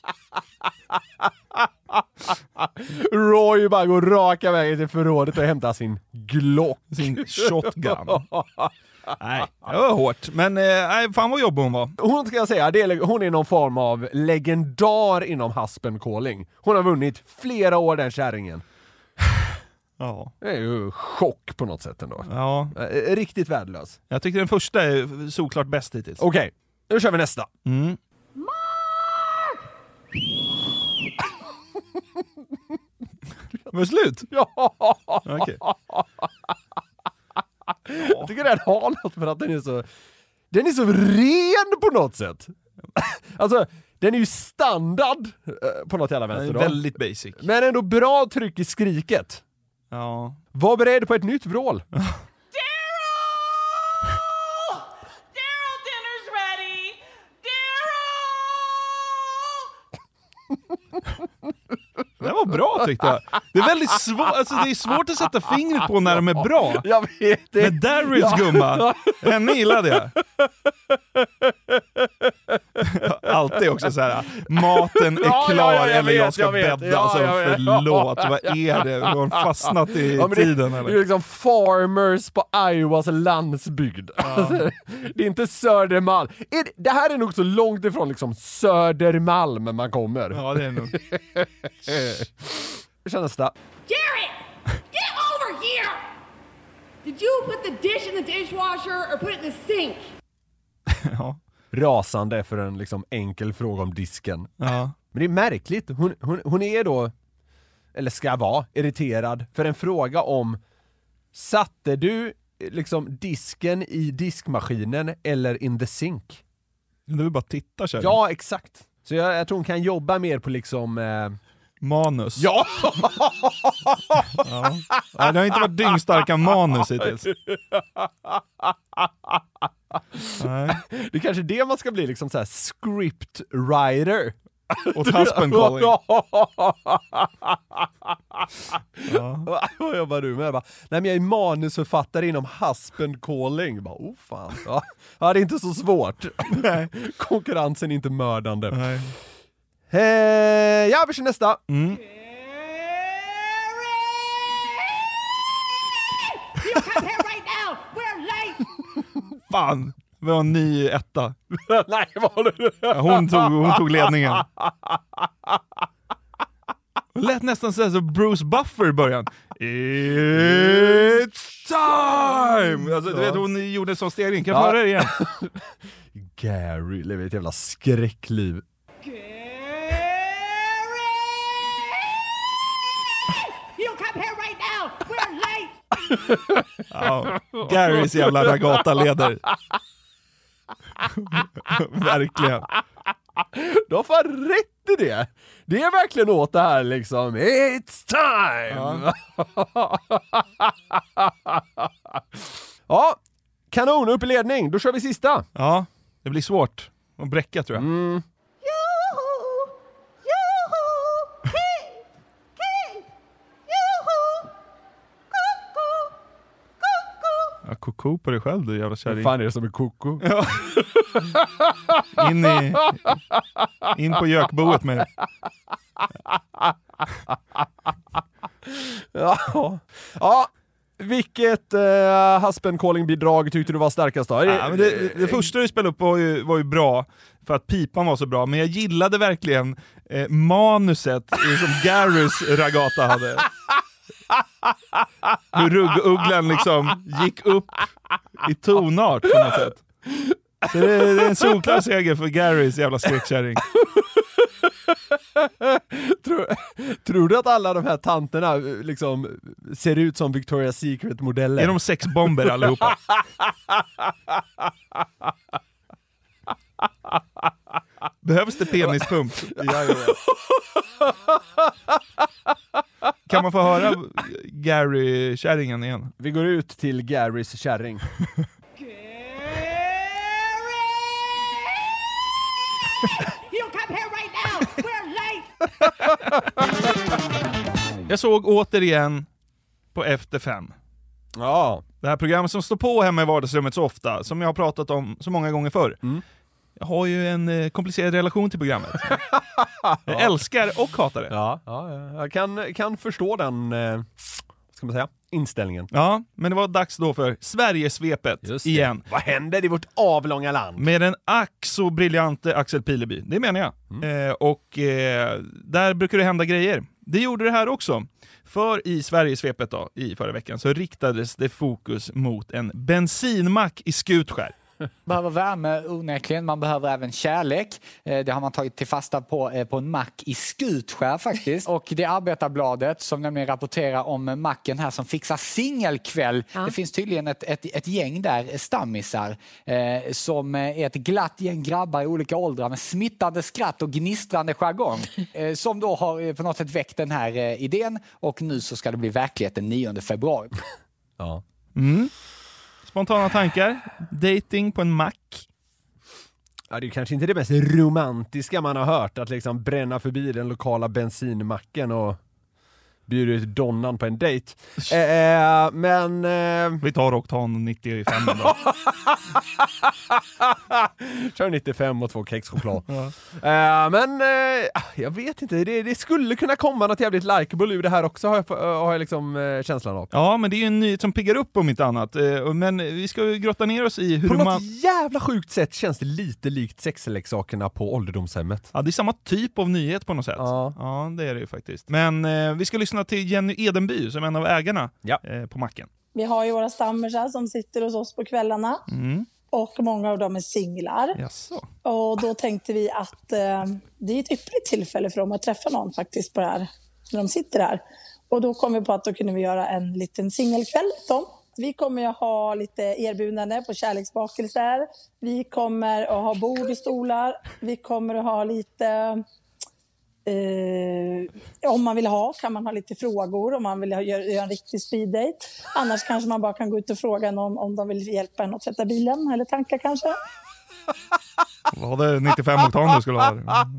Roy bara går raka vägen till förrådet och hämtar sin Glock. Sin shotgun. Nej, det var hårt. Men eh, fan vad jobbig hon var. Hon ska jag säga, det är, hon är någon form av legendar inom husband calling. Hon har vunnit flera år den kärringen. Ja. Det är ju chock på något sätt ändå. Ja. Riktigt värdelös. Jag tycker den första är såklart bäst hittills. Okej, okay, nu kör vi nästa. Mm. Var det slut? Ja. Okej. Jag tycker den har något för att den är så den är så ren på något sätt. Alltså, den är ju standard på något jävla vänster då. Väldigt basic. Men ändå bra tryck i skriket. Ja. Var beredd på ett nytt vrål. Det var bra tyckte jag. Det är väldigt svårt, alltså det är svårt att sätta fingret på när de är bra. Jag vet det. Men Darryls ja. gumma, henne gillade jag. Alltid också så här. Maten är ja, klar ja, ja, eller vet, jag ska jag vet. bädda. Ja, alltså, jag förlåt, vad är det? Har hon fastnat i ja, det, tiden? Eller? Det är liksom farmers på Iowas landsbygd. Ja. Alltså, det är inte Södermalm. Det här är nog så långt ifrån liksom Södermalm man kommer. Ja, det är nog. Hur känns det? Jared! Get over here! Did you put the dish in the dishwasher or put it in the sink? Ja. Rasande för en liksom enkel fråga om disken. Ja. Men det är märkligt. Hon, hon, hon är då, eller ska vara, irriterad för en fråga om satte du liksom disken i diskmaskinen eller in the sink? Du vill bara titta, kärring. Ja, exakt. Så jag, jag tror hon kan jobba mer på liksom... Eh... manus. Ja! Ja! Nej, det har inte varit dyngstarka manus hittills. Nej. Det är kanske det man ska bli, liksom så här script writer. Åt husband calling. Ja. Vad jobbar du med? Jag bara, nej, men jag är manusförfattare inom husband calling. Jag bara, oh fan. Ja. Ja, det är inte så svårt. Nej. Konkurrensen är inte mördande. Nej. Eh, ja, vi kör nästa. Mm. You come here right now! We're late! Fan, det var en ny etta. Nej, vad var det? Ja, hon, tog, hon tog ledningen. Det lät nästan så, så Bruce Buffer i början. It's time! Alltså, du vet, hon gjorde en sån stegring. Kan jag föra det igen? Gary lever ett jävla skräckliv. Ja, Garys jävla ragata-leder. Verkligen. Du har fan rätt i det. Det är verkligen åt det här liksom. It's time! Ja, ja, kanon, upp i ledning. Då kör vi sista. Ja, det blir svårt att bräcka, tror jag. Mm. Ja, koko på dig själv, du jävla kärring. Vad fan är det som är koko? Ja. In i in på gökboet med det. Ja. Ja. Vilket uh, husband calling bidrag tyckte du var starkast då? Ja, men det, det första du spelade upp var ju, var ju bra för att pipan var så bra, men jag gillade verkligen eh, manuset som Garys ragata hade. Hur rugguglan liksom gick upp i tonart på något sätt. Så det är, det är en solklar seger för Garys jävla skräckkärring. tror, tror du att alla de här tanterna liksom ser ut som Victoria's Secret-modeller? Är de sexbomber allihopa? Behövs det penispump? Ja, ja, ja. Kan man få höra Gary-kärringen igen? Vi går ut till Garys kärring. You don't come here right now! We're late! Jag såg återigen på Efter fem. Ja. Det här programmet som står på hemma i vardagsrummet så ofta, som jag har pratat om så många gånger förr. Mm. Jag har ju en eh, komplicerad relation till programmet. Jag Ja. älskar och hatar det. Ja, ja, ja. Jag kan, kan förstå den, eh, vad ska man säga, inställningen. Ja, men det var dags då för Sverigesvepet igen. Vad händer i vårt avlånga land? Med den ack så briljante Axel Pileby. Det menar jag. Mm. Eh, och eh, där brukar det hända grejer. Det gjorde det här också. För i Sverigesvepet då, i förra veckan, så riktades det fokus mot en bensinmack i Skutskär. Behöver värme onekligen, man behöver även kärlek. Det har man tagit till fasta på på en mack i Skutskär faktiskt. Och det är Arbetarbladet som nämligen rapporterar om macken här som fixar singelkväll. Ja. Det finns tydligen ett, ett, ett gäng där, stammisar, eh, som är ett glatt gäng grabbar i olika åldrar med smittande skratt och gnistrande jargong. Eh, som då har på något sätt väckt den här eh, idén, och nu så ska det bli verklighet den nionde februari. Ja. Mm. Spontana tankar, dating på en mack. Ja, det är kanske inte det mest romantiska man har hört, att liksom bränna förbi den lokala bensinmacken och bjuda ut donnan på en dejt. Eh, men... Eh... Vi tar oktan nittiofem då. Kör nittiofem och två kexchoklad. Ja. Eh, men eh, jag vet inte, det, det skulle kunna komma något jävligt likeable ur det här också, har jag, har jag liksom eh, känslan av. Ja, men det är ju en nyhet som piggar upp om inte annat. Eh, men vi ska ju grotta ner oss i hur på man... På något jävla sjukt sätt känns det lite likt sexleksakerna på ålderdomshemmet. Ja, det är samma typ av nyhet på något sätt. Ja, ja det är det ju faktiskt. Men eh, vi ska lyssna till Jenny Edenby som är en av ägarna ja. eh, på macken. Vi har ju våra stammisar som sitter hos oss på kvällarna. Mm. Och många av dem är singlar. Jaså. Och då tänkte vi att eh, det är ett ypperligt tillfälle för dem att träffa någon faktiskt på det här, när de sitter där. Och då kom vi på att då kunde vi göra en liten singelkväll med dem. Vi kommer att ha lite erbjudande på kärleksbakelser. Vi kommer att ha bord och stolar. Vi kommer att ha lite... Eh, om man vill ha kan man ha lite frågor, om man vill ha, göra, göra en riktig speeddate. Annars kanske man bara kan gå ut och fråga någon om de vill hjälpa en att tvätta bilen eller tankar kanske. Var det nittiofem oktan du skulle ha?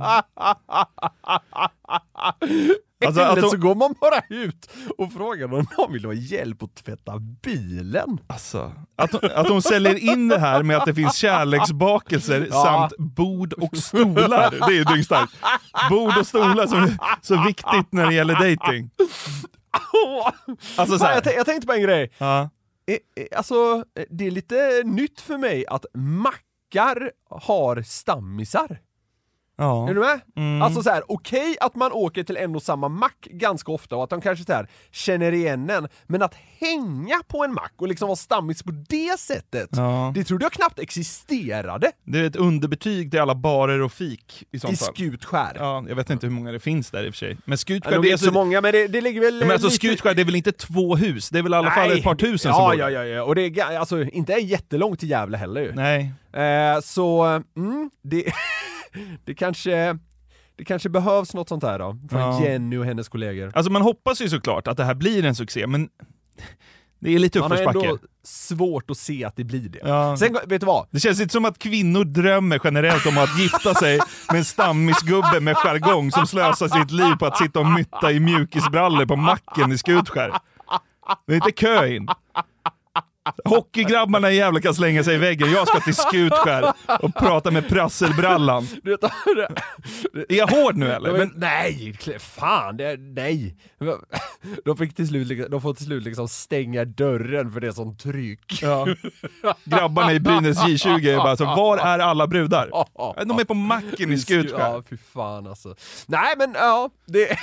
Alltså, eller så går man bara ut och frågar om någon vill ha hjälp att tvätta bilen. Alltså, att de, att de säljer in det här med att det finns kärleksbakelser ja. samt bord och stolar. Det är ju dyngstarkt. Bord och stolar som är så viktigt när det gäller dating. Alltså, så här. Jag, jag tänkte på en grej. Ja. Alltså, det är lite nytt för mig att mackar har stammisar. Ja. Är du med? Mm. Alltså så här, okej okay, att man åker till en och samma mack ganska ofta och att de kanske så här känner igen en, men att hänga på en mack och liksom vara stammis på det sättet, ja. det trodde jag knappt existerade. Det är ett underbetyg till alla barer och fik i sånt I fall. Skutskär. Ja, jag vet inte hur många det finns där i och för sig. Men Skutskär, ja, det är inte så många, men det, det ligger väl... Men alltså lite... Skutskär, det är väl inte två hus? Det är väl i alla fall ett par tusen ja, som bor ja, ja, ja, och det är alltså inte är jättelångt till Gävle heller ju. Nej. Eh, så, mm, det... det kanske... Det kanske behövs något sånt här då, från ja. Jenny och hennes kollegor. Alltså man hoppas ju såklart att det här blir en succé, men det är lite uppförsbacke. Man har ändå svårt att se att det blir det. Ja. Sen, vet du vad? Det känns inte som att kvinnor drömmer generellt om att gifta sig med en stammisgubbe med jargong som slösar sitt liv på att sitta och mytta i mjukisbrallor på macken i Skutskär. Det är inte kö in. Hockeygrabbarna i jävla kan slänga sig i väggen. Jag ska till Skutskär och prata med prasselbrallan. Är jag hård nu eller? Men, nej, fan, det är, nej. De fick till slut, de får till slut liksom stänga dörren för det som tryck. Ja. Grabbarna i Brynäs J tjugo är bara så, var är alla brudar? De är på macken i Skutskär. Ja, fy fan alltså. Nej, men ja, det...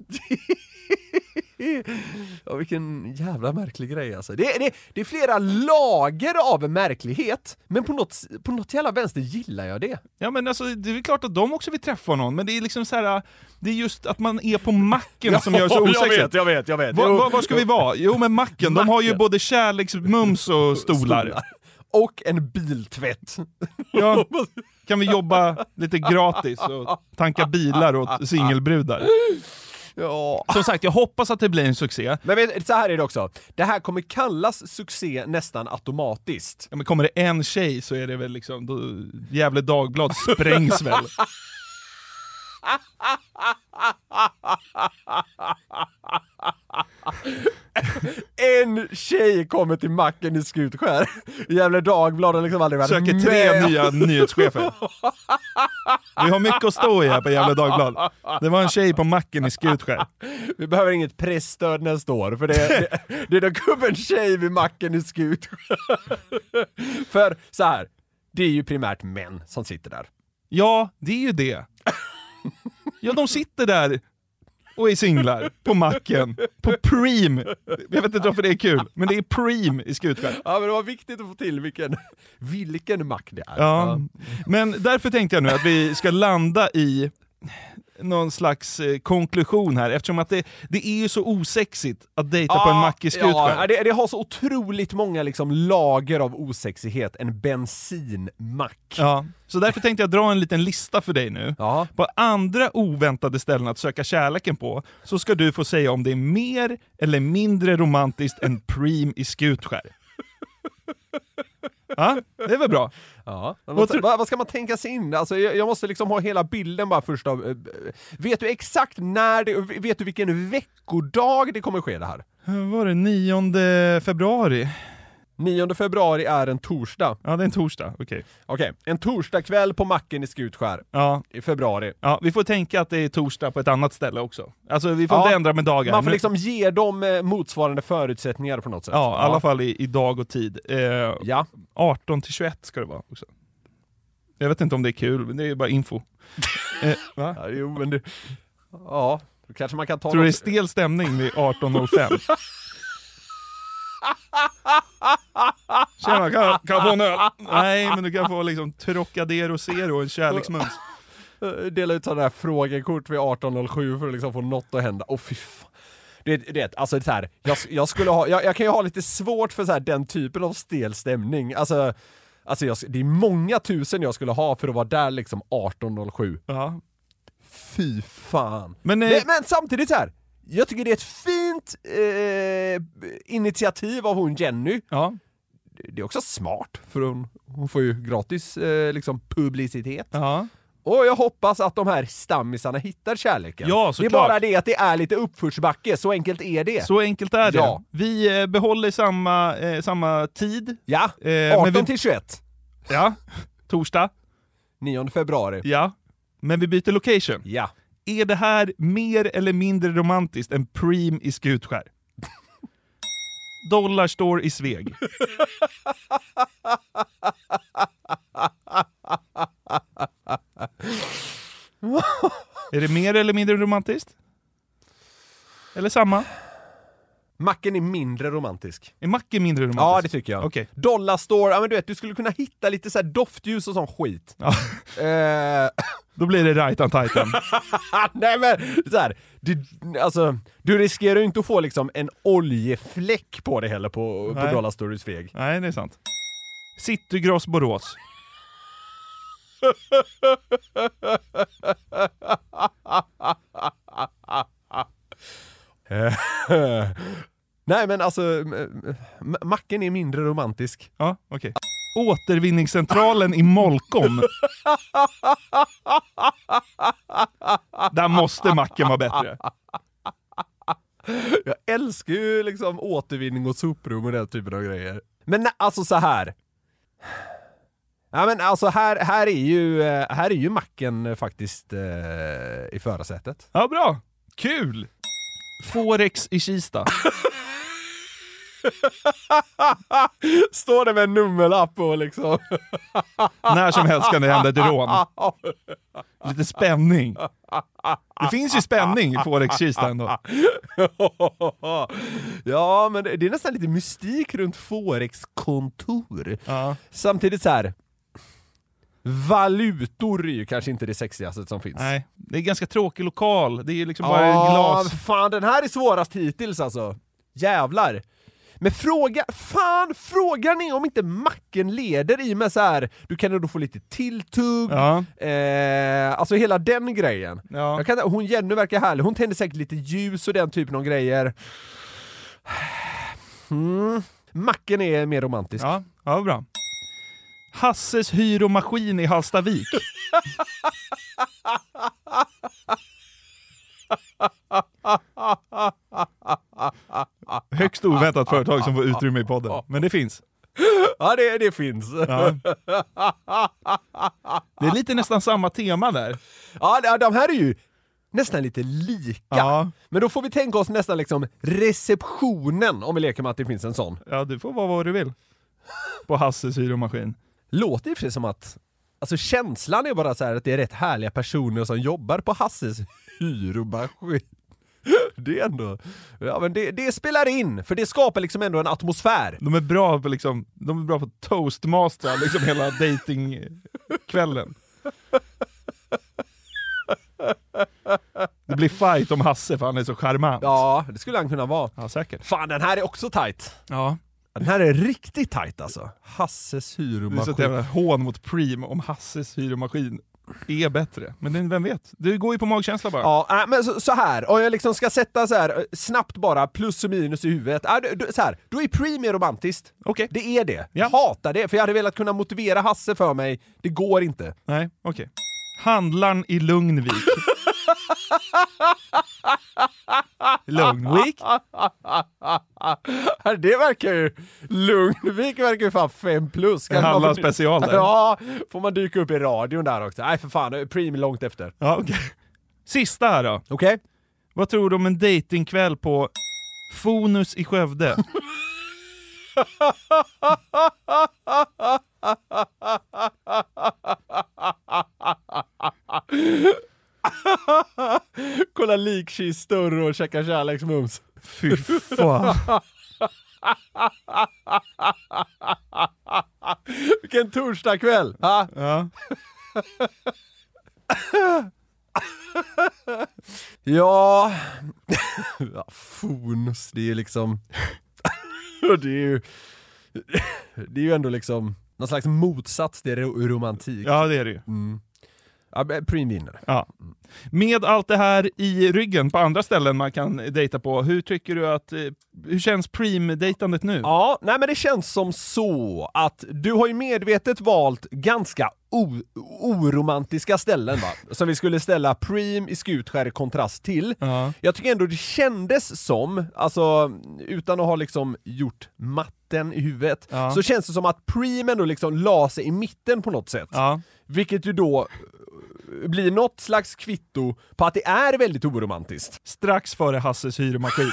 Ja, vilken jävla märklig grej alltså. Det, det, det är flera lager av märklighet, men på något, på något jävla vänster gillar jag det. Ja, men alltså, det är klart att de också vill träffa någon, men det är liksom så här, det är just att man är på macken ja, som gör så osäkert. Jag vet, jag vet, jag vet. Var, var, var ska vi vara? Jo, men macken, macken. De har ju både kärleksmums och stolar. stolar. Och en biltvätt. Ja, kan vi jobba lite gratis och tanka bilar åt singelbrudar. Ja. Som sagt, jag hoppas att det blir en succé. Men vet, så här är det också. Det här kommer kallas succé nästan automatiskt. Ja, men kommer det en tjej så är det väl liksom... Då, Jävla Dagblad sprängs väl. En tjej kommer till macken i Skutskär. Jävla Dagblad har liksom aldrig varit Söker tre med. nya nyhetschefer. Vi har mycket att stå i här på Jävla Dagblad. Det var en tjej på macken i Skutskär. Vi behöver inget pressstöd nästa år, för det, det, det är då kommer en tjej vid macken i Skutskär. För så här, det är ju primärt män som sitter där. Ja, det är ju det. Ja, de sitter där och är singlar på macken, på Preem. Jag vet inte varför det är kul, men det är Preem i Skutskär. Ja, men det var viktigt att få till vilken, vilken mack det är. Ja, men därför tänkte jag nu att vi ska landa i någon slags eh, konklusion här, eftersom att det, det är ju så osexigt att dejta ja, på en mack i Skutskär. Ja, det, det har så otroligt många liksom lager av osexighet, en bensinmack. Ja, så därför tänkte jag dra en liten lista för dig nu. Ja. På andra oväntade ställen att söka kärleken på, så ska du få säga om det är mer eller mindre romantiskt än Preem i Skutskär. Ja, det är väl bra. Ja. Vad, vad, vad ska man tänka sig in? Alltså, jag, jag måste liksom ha hela bilden bara först av, äh, vet du exakt när det, vet du vilken veckodag det kommer ske det här? Var det nionde februari? nionde februari är en torsdag. Ja, det är en torsdag, okej. Okay. Okej, okay. En torsdagkväll på macken i Skutskär. Ja. I februari. Ja, vi får tänka att det är torsdag på ett annat ställe också. Alltså vi får ja, inte ändra med dagar. Man får liksom ge dem motsvarande förutsättningar på något sätt. Ja, i alla fall i, i dag och tid. Eh, ja. arton till tjugoett ska det vara också. Jag vet inte om det är kul, men det är bara info. eh, va? Ja, jo, men det... Ja, då kanske man kan ta... Tror du något... det är stel stämning vid arton noll fem? Tjena, kan, kan jag få en öl? Nej, men du kan få liksom Trocadero Zero och en kärleksmums. Dela ut sådana där frågekort vid arton noll sju för att liksom få något att hända. Åh, fy fan. Det, det, alltså det så här, jag, jag, skulle ha, jag, jag kan ju ha lite svårt för så här, den typen av stelstämning. Alltså, alltså jag, det är många tusen jag skulle ha för att vara där liksom arton noll sju. Ja. Fy fan. Men, eh... men, men samtidigt så här. Jag tycker det är ett fint eh, initiativ av hon Jenny. Ja. Det är också smart, för hon, hon får ju gratis eh, liksom publicitet. Ja. Och jag hoppas att de här stammisarna hittar kärleken. Ja, det är bara det att det är lite uppförsbacke, så enkelt är det. Så enkelt är det. Ja. Vi eh, behåller samma, eh, samma tid. Ja, eh, arton till tjugoett. Ja, torsdag. nionde februari. Ja, men vi byter location. Ja. Är det här mer eller mindre romantiskt än Preem i Skutskär? Dollar står i Sveg. Är det mer eller mindre romantiskt? Eller samma? Macken är mindre romantisk. Är macken mindre romantisk? Ja, det tycker jag. Okay. Dollarstore, ja men du vet, du skulle kunna hitta lite så här doftljus och sån skit. Ja. eh... Då blir det rajtan tajtan. Nej men, så här, du, alltså, du riskerar ju inte att få liksom en oljefläck på det heller på, på Dollarstore i Sveg. Nej, det är sant. Citygross Borås. Nej men alltså, macken är mindre romantisk. Ja, okej. Okay. Återvinningscentralen i Molkom. Där måste macken vara bättre. Jag älskar ju liksom återvinning och soprum och den typen av grejer. Men alltså så här. Ja men alltså här, här är ju här är ju macken faktiskt eh, i förarsätet. Ja, bra. Kul. Forex i Kista. Står det med en nummerlapp och liksom när som helst kan det hända ett rån. Lite spänning. Det finns ju spänning i Forex-Kista ändå. Ja, men det är nästan lite mystik runt Forex-kontor. Ja. Samtidigt så här, valutor är ju kanske inte det sexigaste som finns. Nej, det är ganska tråkig lokal. Det är liksom ja, bara en glas. Fan, den här är svårast hittills alltså. Jävlar. Men fråga, fan, frågan är om inte macken leder i med så här. Du kan då få lite tilltugg. Ja. Eh, alltså hela den grejen. Ja. Jag kan, hon Jenny verkar härlig. Hon tänder säkert lite ljus och den typen av grejer. Mm. Macken är mer romantisk. Ja, ja bra. Hasses hyromaskin i Hallstavik. Högst oväntat företag som får utrymme i podden. Men det finns. Ja, det, det finns. Ja. Det är lite nästan samma tema där. Ja, de här är ju nästan lite lika. Ja. Men då får vi tänka oss nästan liksom receptionen, om vi leker med att det finns en sån. Ja, du får vara vad du vill. På Hasses hyromaskin. Låter ju precis som att, alltså känslan är bara så här att det är rätt härliga personer som jobbar på Hasses hyromaskin. Det är ändå, ja men det, det spelar in, för det skapar liksom ändå en atmosfär. De är bra på liksom, de är bra på toastmaster liksom hela datingkvällen. Det blir fight om Hasse för han är så charmant. Ja, det skulle han kunna vara. Ja, säkert. Fan, den här är också tight. Ja. Den här är riktigt tight alltså. Hasses hyromaskin. Det är så att jävla hån mot Preem om Hasses hyromaskin är bättre. Men vem vet? Du går ju på magkänsla bara. Ja, äh, men så, så här. Om jag liksom ska sätta så här snabbt bara plus och minus i huvudet. Äh, du, så här, då är Preem mer romantiskt. Okej. Okay. Det är det. Ja. Jag hatar det, för jag hade velat kunna motivera Hasse för mig. Det går inte. Nej, okej. Okay. Handlarn i Lugnvik. Lugnvik? Det verkar ju... Lugnvik verkar ju fan fem plus. En handlar special där. Ja, får man dyka upp i radion där också. Nej för fan, Preem långt efter. Ja, okej. Okay. Sista här då. Okej. Okay. Vad tror du om en datingkväll på Fonus i Skövde? Kolla likkistor och käka kärleksmums. Fy fan. Vilken torsdagkväll. Ha? Ja. Ja. Ja, Fonus, det är liksom det är ju det är ju ändå liksom någon slags motsats till romantik. Ja, det är det ju. Mm. Ja, Preem vinner. Ja. Med allt det här i ryggen på andra ställen man kan dejta på, hur tycker du att, hur känns Preem-dejtandet nu? Ja, nej men det känns som så att du har ju medvetet valt ganska o- oromantiska ställen va? Som vi skulle ställa Preem i Skutskär i kontrast till. Ja. Jag tycker ändå det kändes som, alltså utan att ha liksom gjort matten i huvudet, ja. Så känns det som att Preem ändå liksom la sig i mitten på något sätt. Ja. Vilket ju då blir något slags kvitto på att det är väldigt oromantiskt. Strax före Hasses hyromaskin.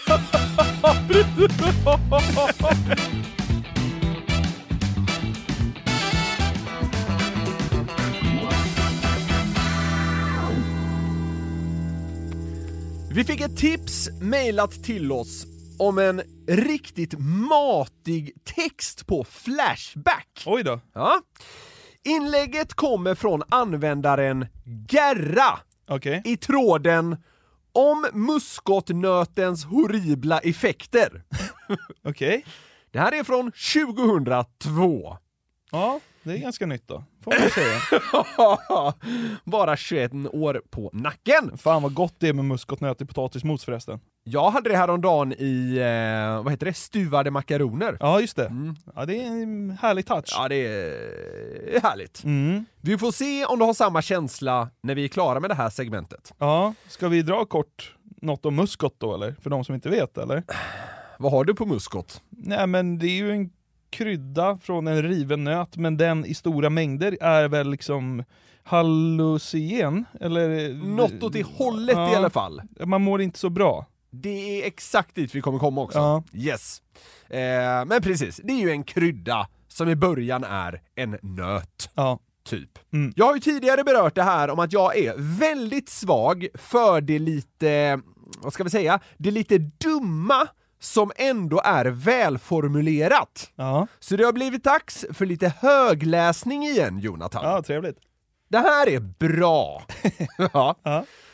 Vi fick ett tips mejlat till oss om en riktigt matig text på Flashback. Oj då. Ja. Inlägget kommer från användaren Gerra. Okay. I tråden om muskotnötens horribla effekter. Okej. Okay. Det här är från tjugohundratvå. Ja, det är ganska nytt då. Får man säga. Bara tjugoett år på nacken. Fan vad gott det är med muskotnöt i potatismos förresten. Jag hade det här om dagen i, eh, vad heter det, stuvade makaroner. Ja, just det. Mm. Ja, det är en härlig touch. Ja, det är härligt. Mm. Vi får se om du har samma känsla när vi är klara med det här segmentet. Ja, ska vi dra kort något om muskot då, eller? För de som inte vet, eller? Vad har du på muskot? Nej, men det är ju en krydda från en riven nöt, men den i stora mängder är väl liksom hallucinogen, eller? Något åt det hållet ja, i alla fall. Man mår inte så bra. Det är exakt dit vi kommer komma också. Ja. Yes. Eh, men precis, det är ju en krydda som i början är en nöt. Ja. Typ. Mm. Jag har ju tidigare berört det här om att jag är väldigt svag för det lite, vad ska vi säga, det lite dumma som ändå är välformulerat. Ja. Så det har blivit dags för lite högläsning igen, Jonathan. Ja, trevligt. Det här är bra. Ja. Ja.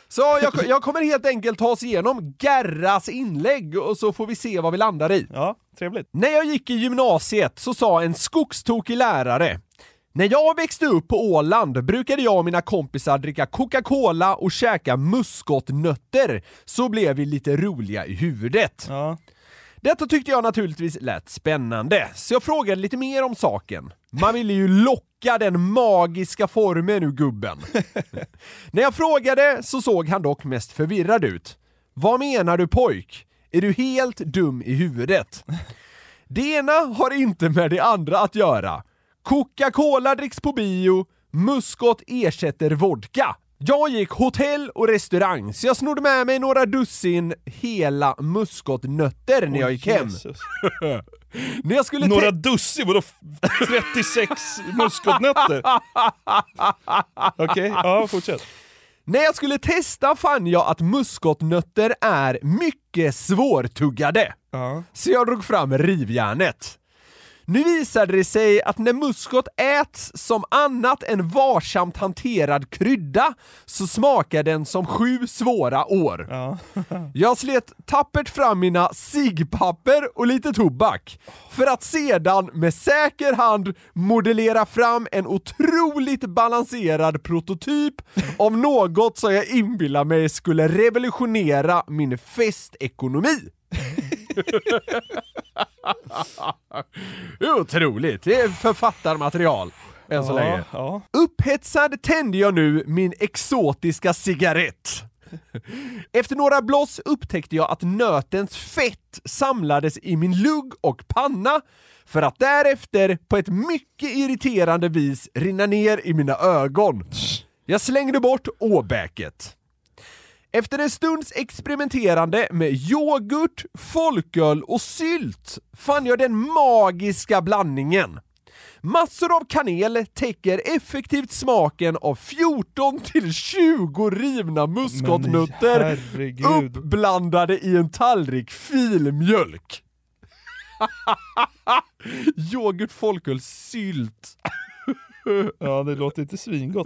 Så jag, jag kommer helt enkelt ta oss igenom Gerras inlägg och så får vi se vad vi landar i. Ja, trevligt. När jag gick i gymnasiet så sa en skogstokig lärare: när jag växte upp på Åland brukade jag och mina kompisar dricka Coca-Cola och käka muskotnötter, så blev vi lite roliga i huvudet. Ja. Detta tyckte jag naturligtvis lät spännande, så jag frågade lite mer om saken. Man ville ju locka den magiska formen ur gubben. När jag frågade så såg han dock mest förvirrad ut. Vad menar du, pojk? Är du helt dum i huvudet? Det ena har inte med det andra att göra. Coca-Cola dricks på bio, muskot ersätter vodka. Jag gick hotell och restaurang, så jag snodde med mig några dussin hela muskotnötter när jag gick hem. När jag skulle några dussin, vadå trettiosex muskotnötter? Okej, okay, ja, fortsätt. När jag skulle testa fann jag att muskotnötter är mycket svårtuggade. Uh. Så jag drog fram rivjärnet. Nu visade det sig att när muskot äts som annat än varsamt hanterad krydda så smakar den som sju svåra år. Ja. Jag slet tappert fram mina cigpapper och lite tobak för att sedan med säker hand modellera fram en otroligt balanserad prototyp av något som jag inbillar mig skulle revolutionera min festekonomi. Otroligt, det är författarmaterial än så ja, länge. Ja. Upphetsad tände jag nu min exotiska cigarett. Efter några bloss upptäckte jag att nötens fett samlades i min lugg och panna för att därefter på ett mycket irriterande vis rinna ner i mina ögon. Jag slängde bort åbäket. Efter en stunds experimenterande med yoghurt, folköl och sylt fann jag den magiska blandningen. Massor av kanel täcker effektivt smaken av fjorton till tjugo rivna muskotnötter uppblandade i en tallrik filmjölk. Yoghurt, folköl, sylt. Ja, det låter inte svingott.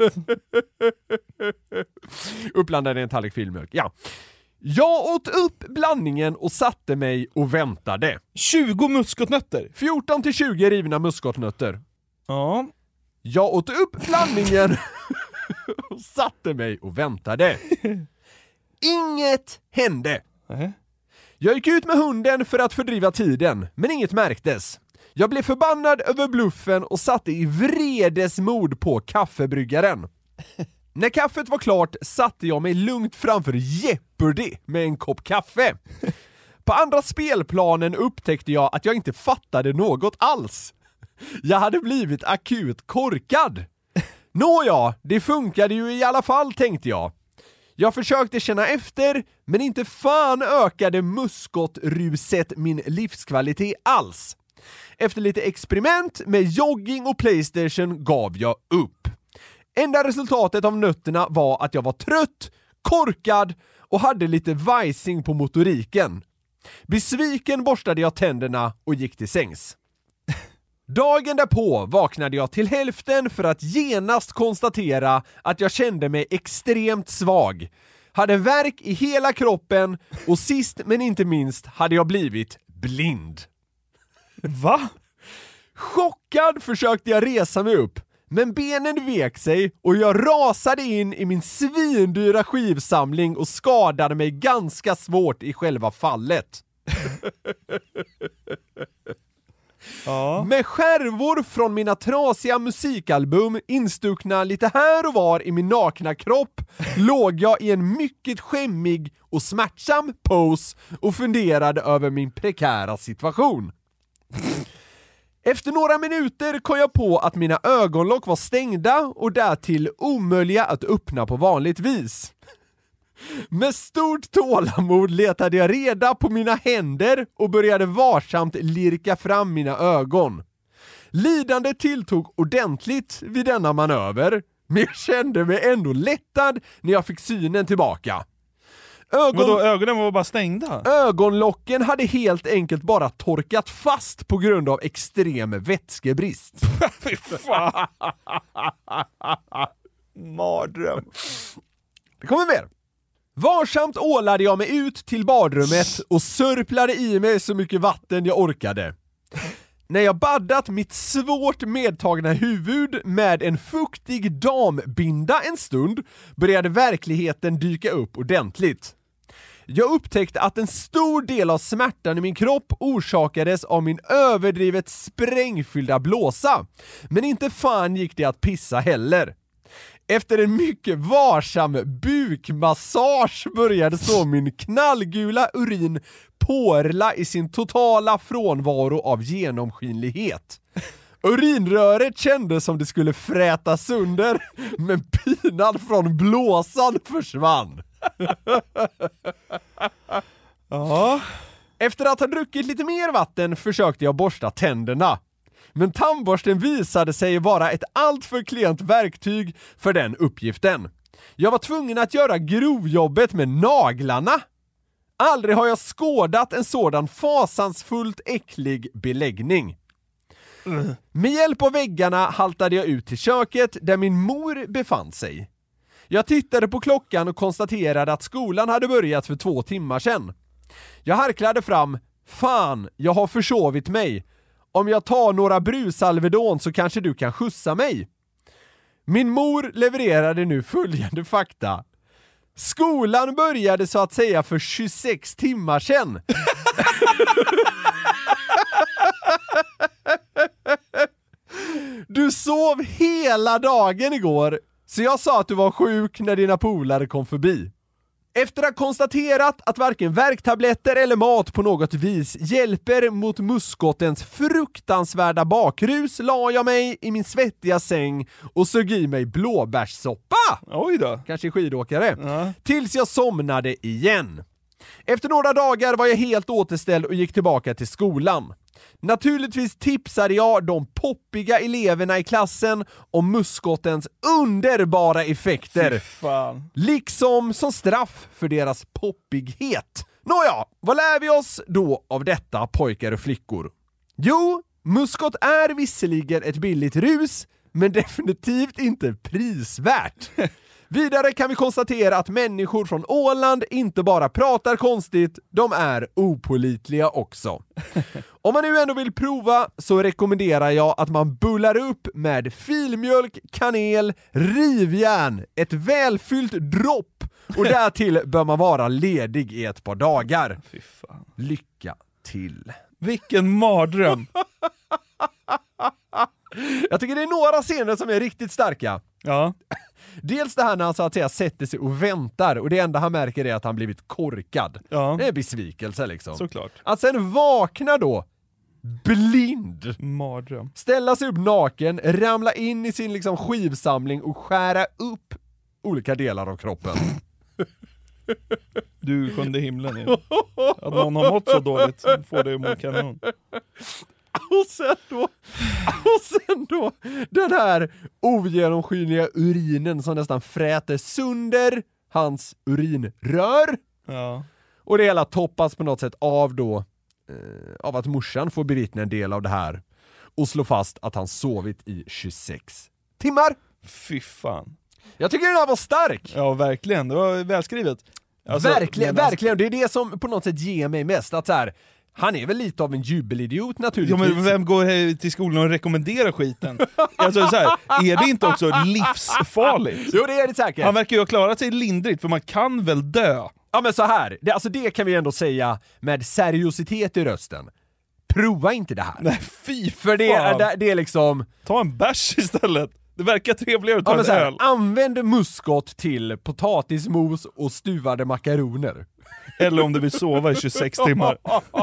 Uppblandade i en tallrik filmjölk, ja. Jag åt upp blandningen och satte mig och väntade. tjugo muskotnötter? fjorton till tjugo rivna muskotnötter. Ja. Jag åt upp blandningen och satte mig och väntade. Inget hände. Äh. Jag gick ut med hunden för att fördriva tiden, men inget märktes. Jag blev förbannad över bluffen och satte i vredesmod på kaffebryggaren. När kaffet var klart satte jag mig lugnt framför Jeopardy med en kopp kaffe. På andra spelplanen upptäckte jag att jag inte fattade något alls. Jag hade blivit akut korkad. Nåja, det funkade ju i alla fall, tänkte jag. Jag försökte känna efter, men inte fan ökade muskotruset min livskvalitet alls. Efter lite experiment med jogging och PlayStation gav jag upp. Enda resultatet av nötterna var att jag var trött, korkad och hade lite vajsing på motoriken. Besviken borstade jag tänderna och gick till sängs. Dagen därpå vaknade jag till hälften för att genast konstatera att jag kände mig extremt svag. Hade värk i hela kroppen och sist men inte minst hade jag blivit blind. Va? Chockad försökte jag resa mig upp, men benen vek sig och jag rasade in i min svindyra skivsamling och skadade mig ganska svårt i själva fallet. Ja. Med skärvor från mina trasiga musikalbum instuckna lite här och var i min nakna kropp låg jag i en mycket skämmig och smärtsam pose och funderade över min prekära situation. Efter några minuter kom jag på att mina ögonlock var stängda och därtill omöjliga att öppna på vanligt vis. Med stort tålamod letade jag reda på mina händer och började varsamt lirka fram mina ögon. Lidande tilltog ordentligt vid denna manöver, men jag kände mig ändå lättad när jag fick synen tillbaka. Ögon... Vadå, ögonen var bara stängda? Ögonlocken hade helt enkelt bara torkat fast på grund av extrem vätskebrist. Fy fan. Mardröm. Det kommer mer. Varsamt ålade jag mig ut till badrummet och sörplade i mig så mycket vatten jag orkade. När jag baddat mitt svårt medtagna huvud med en fuktig dambinda en stund började verkligheten dyka upp ordentligt. Jag upptäckte att en stor del av smärtan i min kropp orsakades av min överdrivet sprängfyllda blåsa. Men inte fan gick det att pissa heller. Efter en mycket varsam bukmassage började så min knallgula urin porla i sin totala frånvaro av genomskinlighet. Urinröret kändes som det skulle fräta sönder, men pinan från blåsan försvann. Ja. Efter att ha druckit lite mer vatten försökte jag borsta tänderna. Men tandborsten visade sig vara ett alltför klent verktyg för den uppgiften. Jag var tvungen att göra grovjobbet med naglarna. Aldrig har jag skådat en sådan fasansfullt äcklig beläggning. Mm. Med hjälp av väggarna haltade jag ut till köket där min mor befann sig. Jag tittade på klockan och konstaterade att skolan hade börjat för två timmar sedan. Jag harklade fram, fan, jag har försovit mig. Om jag tar några brusalvedon så kanske du kan skjutsa mig. Min mor levererade nu följande fakta. Skolan började så att säga för tjugosex timmar sedan. Du sov hela dagen igår, så jag sa att du var sjuk när dina polare kom förbi. Efter att ha konstaterat att varken värktabletter eller mat på något vis hjälper mot muskotens fruktansvärda bakrus la jag mig i min svettiga säng och sög i mig blåbärssoppa. Oj då. Kanske skidåkare. Ja. Tills jag somnade igen. Efter några dagar var jag helt återställd och gick tillbaka till skolan. Naturligtvis tipsade jag de poppiga eleverna i klassen om muskotens underbara effekter. Fan. Liksom som straff för deras poppighet. Nåja, vad lär vi oss då av detta, pojkar och flickor? Jo, muskot är visserligen ett billigt rus, men definitivt inte prisvärt. Vidare kan vi konstatera att människor från Åland inte bara pratar konstigt, de är opålitliga också. Om man nu ändå vill prova så rekommenderar jag att man bullar upp med filmjölk, kanel, rivjärn, ett välfyllt dropp och därtill bör man vara ledig i ett par dagar. Fy fan. Lycka till. Vilken mardröm. Jag tycker det är några scener som är riktigt starka. Ja. Dels det här när han så att säga sätter sig och väntar och det enda han märker är att han blivit korkad. Ja. Det är besvikelse liksom. Såklart. Att sen vakna då blind. Mardröm. Ställa sig upp naken, ramla in i sin liksom skivsamling och skära upp olika delar av kroppen. Du sjunde himlen igen. Att någon har mått så dåligt får det må kanon. Och sen då och sen då den här ogenomskinliga urinen som nästan fräter sönder hans urinrör. Ja. Och det hela toppas på något sätt av då eh, av att morsan får bevittna en del av det här och slå fast att han sovit i tjugosex timmar. Fy fan. Jag tycker den här var stark. Ja, verkligen. Det var välskrivet. Alltså, verkligen, men, verkligen. Det är det som på något sätt ger mig mest. Att så här, han är väl lite av en jubelidiot naturligtvis. Ja, men vem går till skolan och rekommenderar skiten? Alltså så här, är det inte också livsfarligt? Jo, det är det säkert. Han verkar ju ha klarat sig lindrigt, för man kan väl dö? Ja, men så här. Det, alltså det kan vi ändå säga med seriositet i rösten. Prova inte det här. Nej, fy fan. För det är, det, det är liksom... Ta en bärs istället. Det verkar trevligare att ta ja, en så här, öl. använd muskot till potatismos och stuvade makaroner. Eller om du vill sova i tjugosex timmar.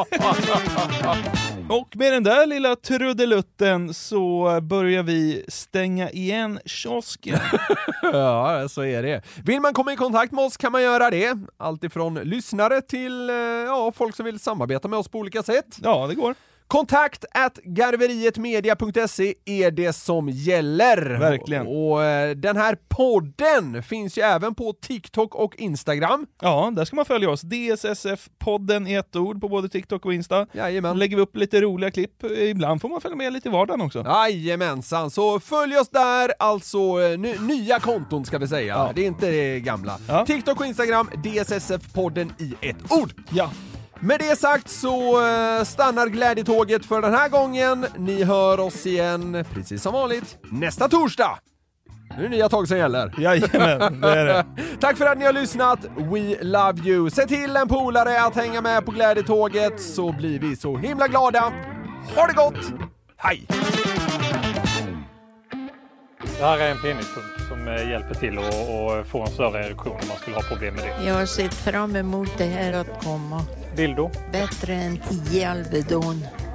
Och med den där lilla trudelutten så börjar vi stänga igen kiosken. Ja, så är det. Vill man komma i kontakt med oss kan man göra det. Allt ifrån lyssnare till ja, folk som vill samarbeta med oss på olika sätt. Ja, det går. Kontakt at garverietmedia punkt se är det som gäller. Verkligen. Och, och den här podden finns ju även på TikTok och Instagram. Ja, där ska man följa oss. D S S F-podden i ett ord på både TikTok och Insta. Jajamän. Lägger vi upp lite roliga klipp. Ibland får man följa med lite i vardagen också. Jajamensan, så följ oss där. Alltså ny, nya konton ska vi säga. Ja. Det är inte det gamla. Ja. TikTok och Instagram, D S S F-podden i ett ord. Ja. Med det sagt så stannar glädjetåget för den här gången. Ni hör oss igen, precis som vanligt, nästa torsdag. Nu är det nya tag som gäller. Jajamän, det är det. Tack för att ni har lyssnat. We love you. Se till en polare att hänga med på glädjetåget så blir vi så himla glada. Ha det gott. Hej! Det här är en penispump som hjälper till att få en större erektion om man skulle ha problem med det. Jag har sett fram emot det här att komma. Dildo. Bättre än tio Alvedon.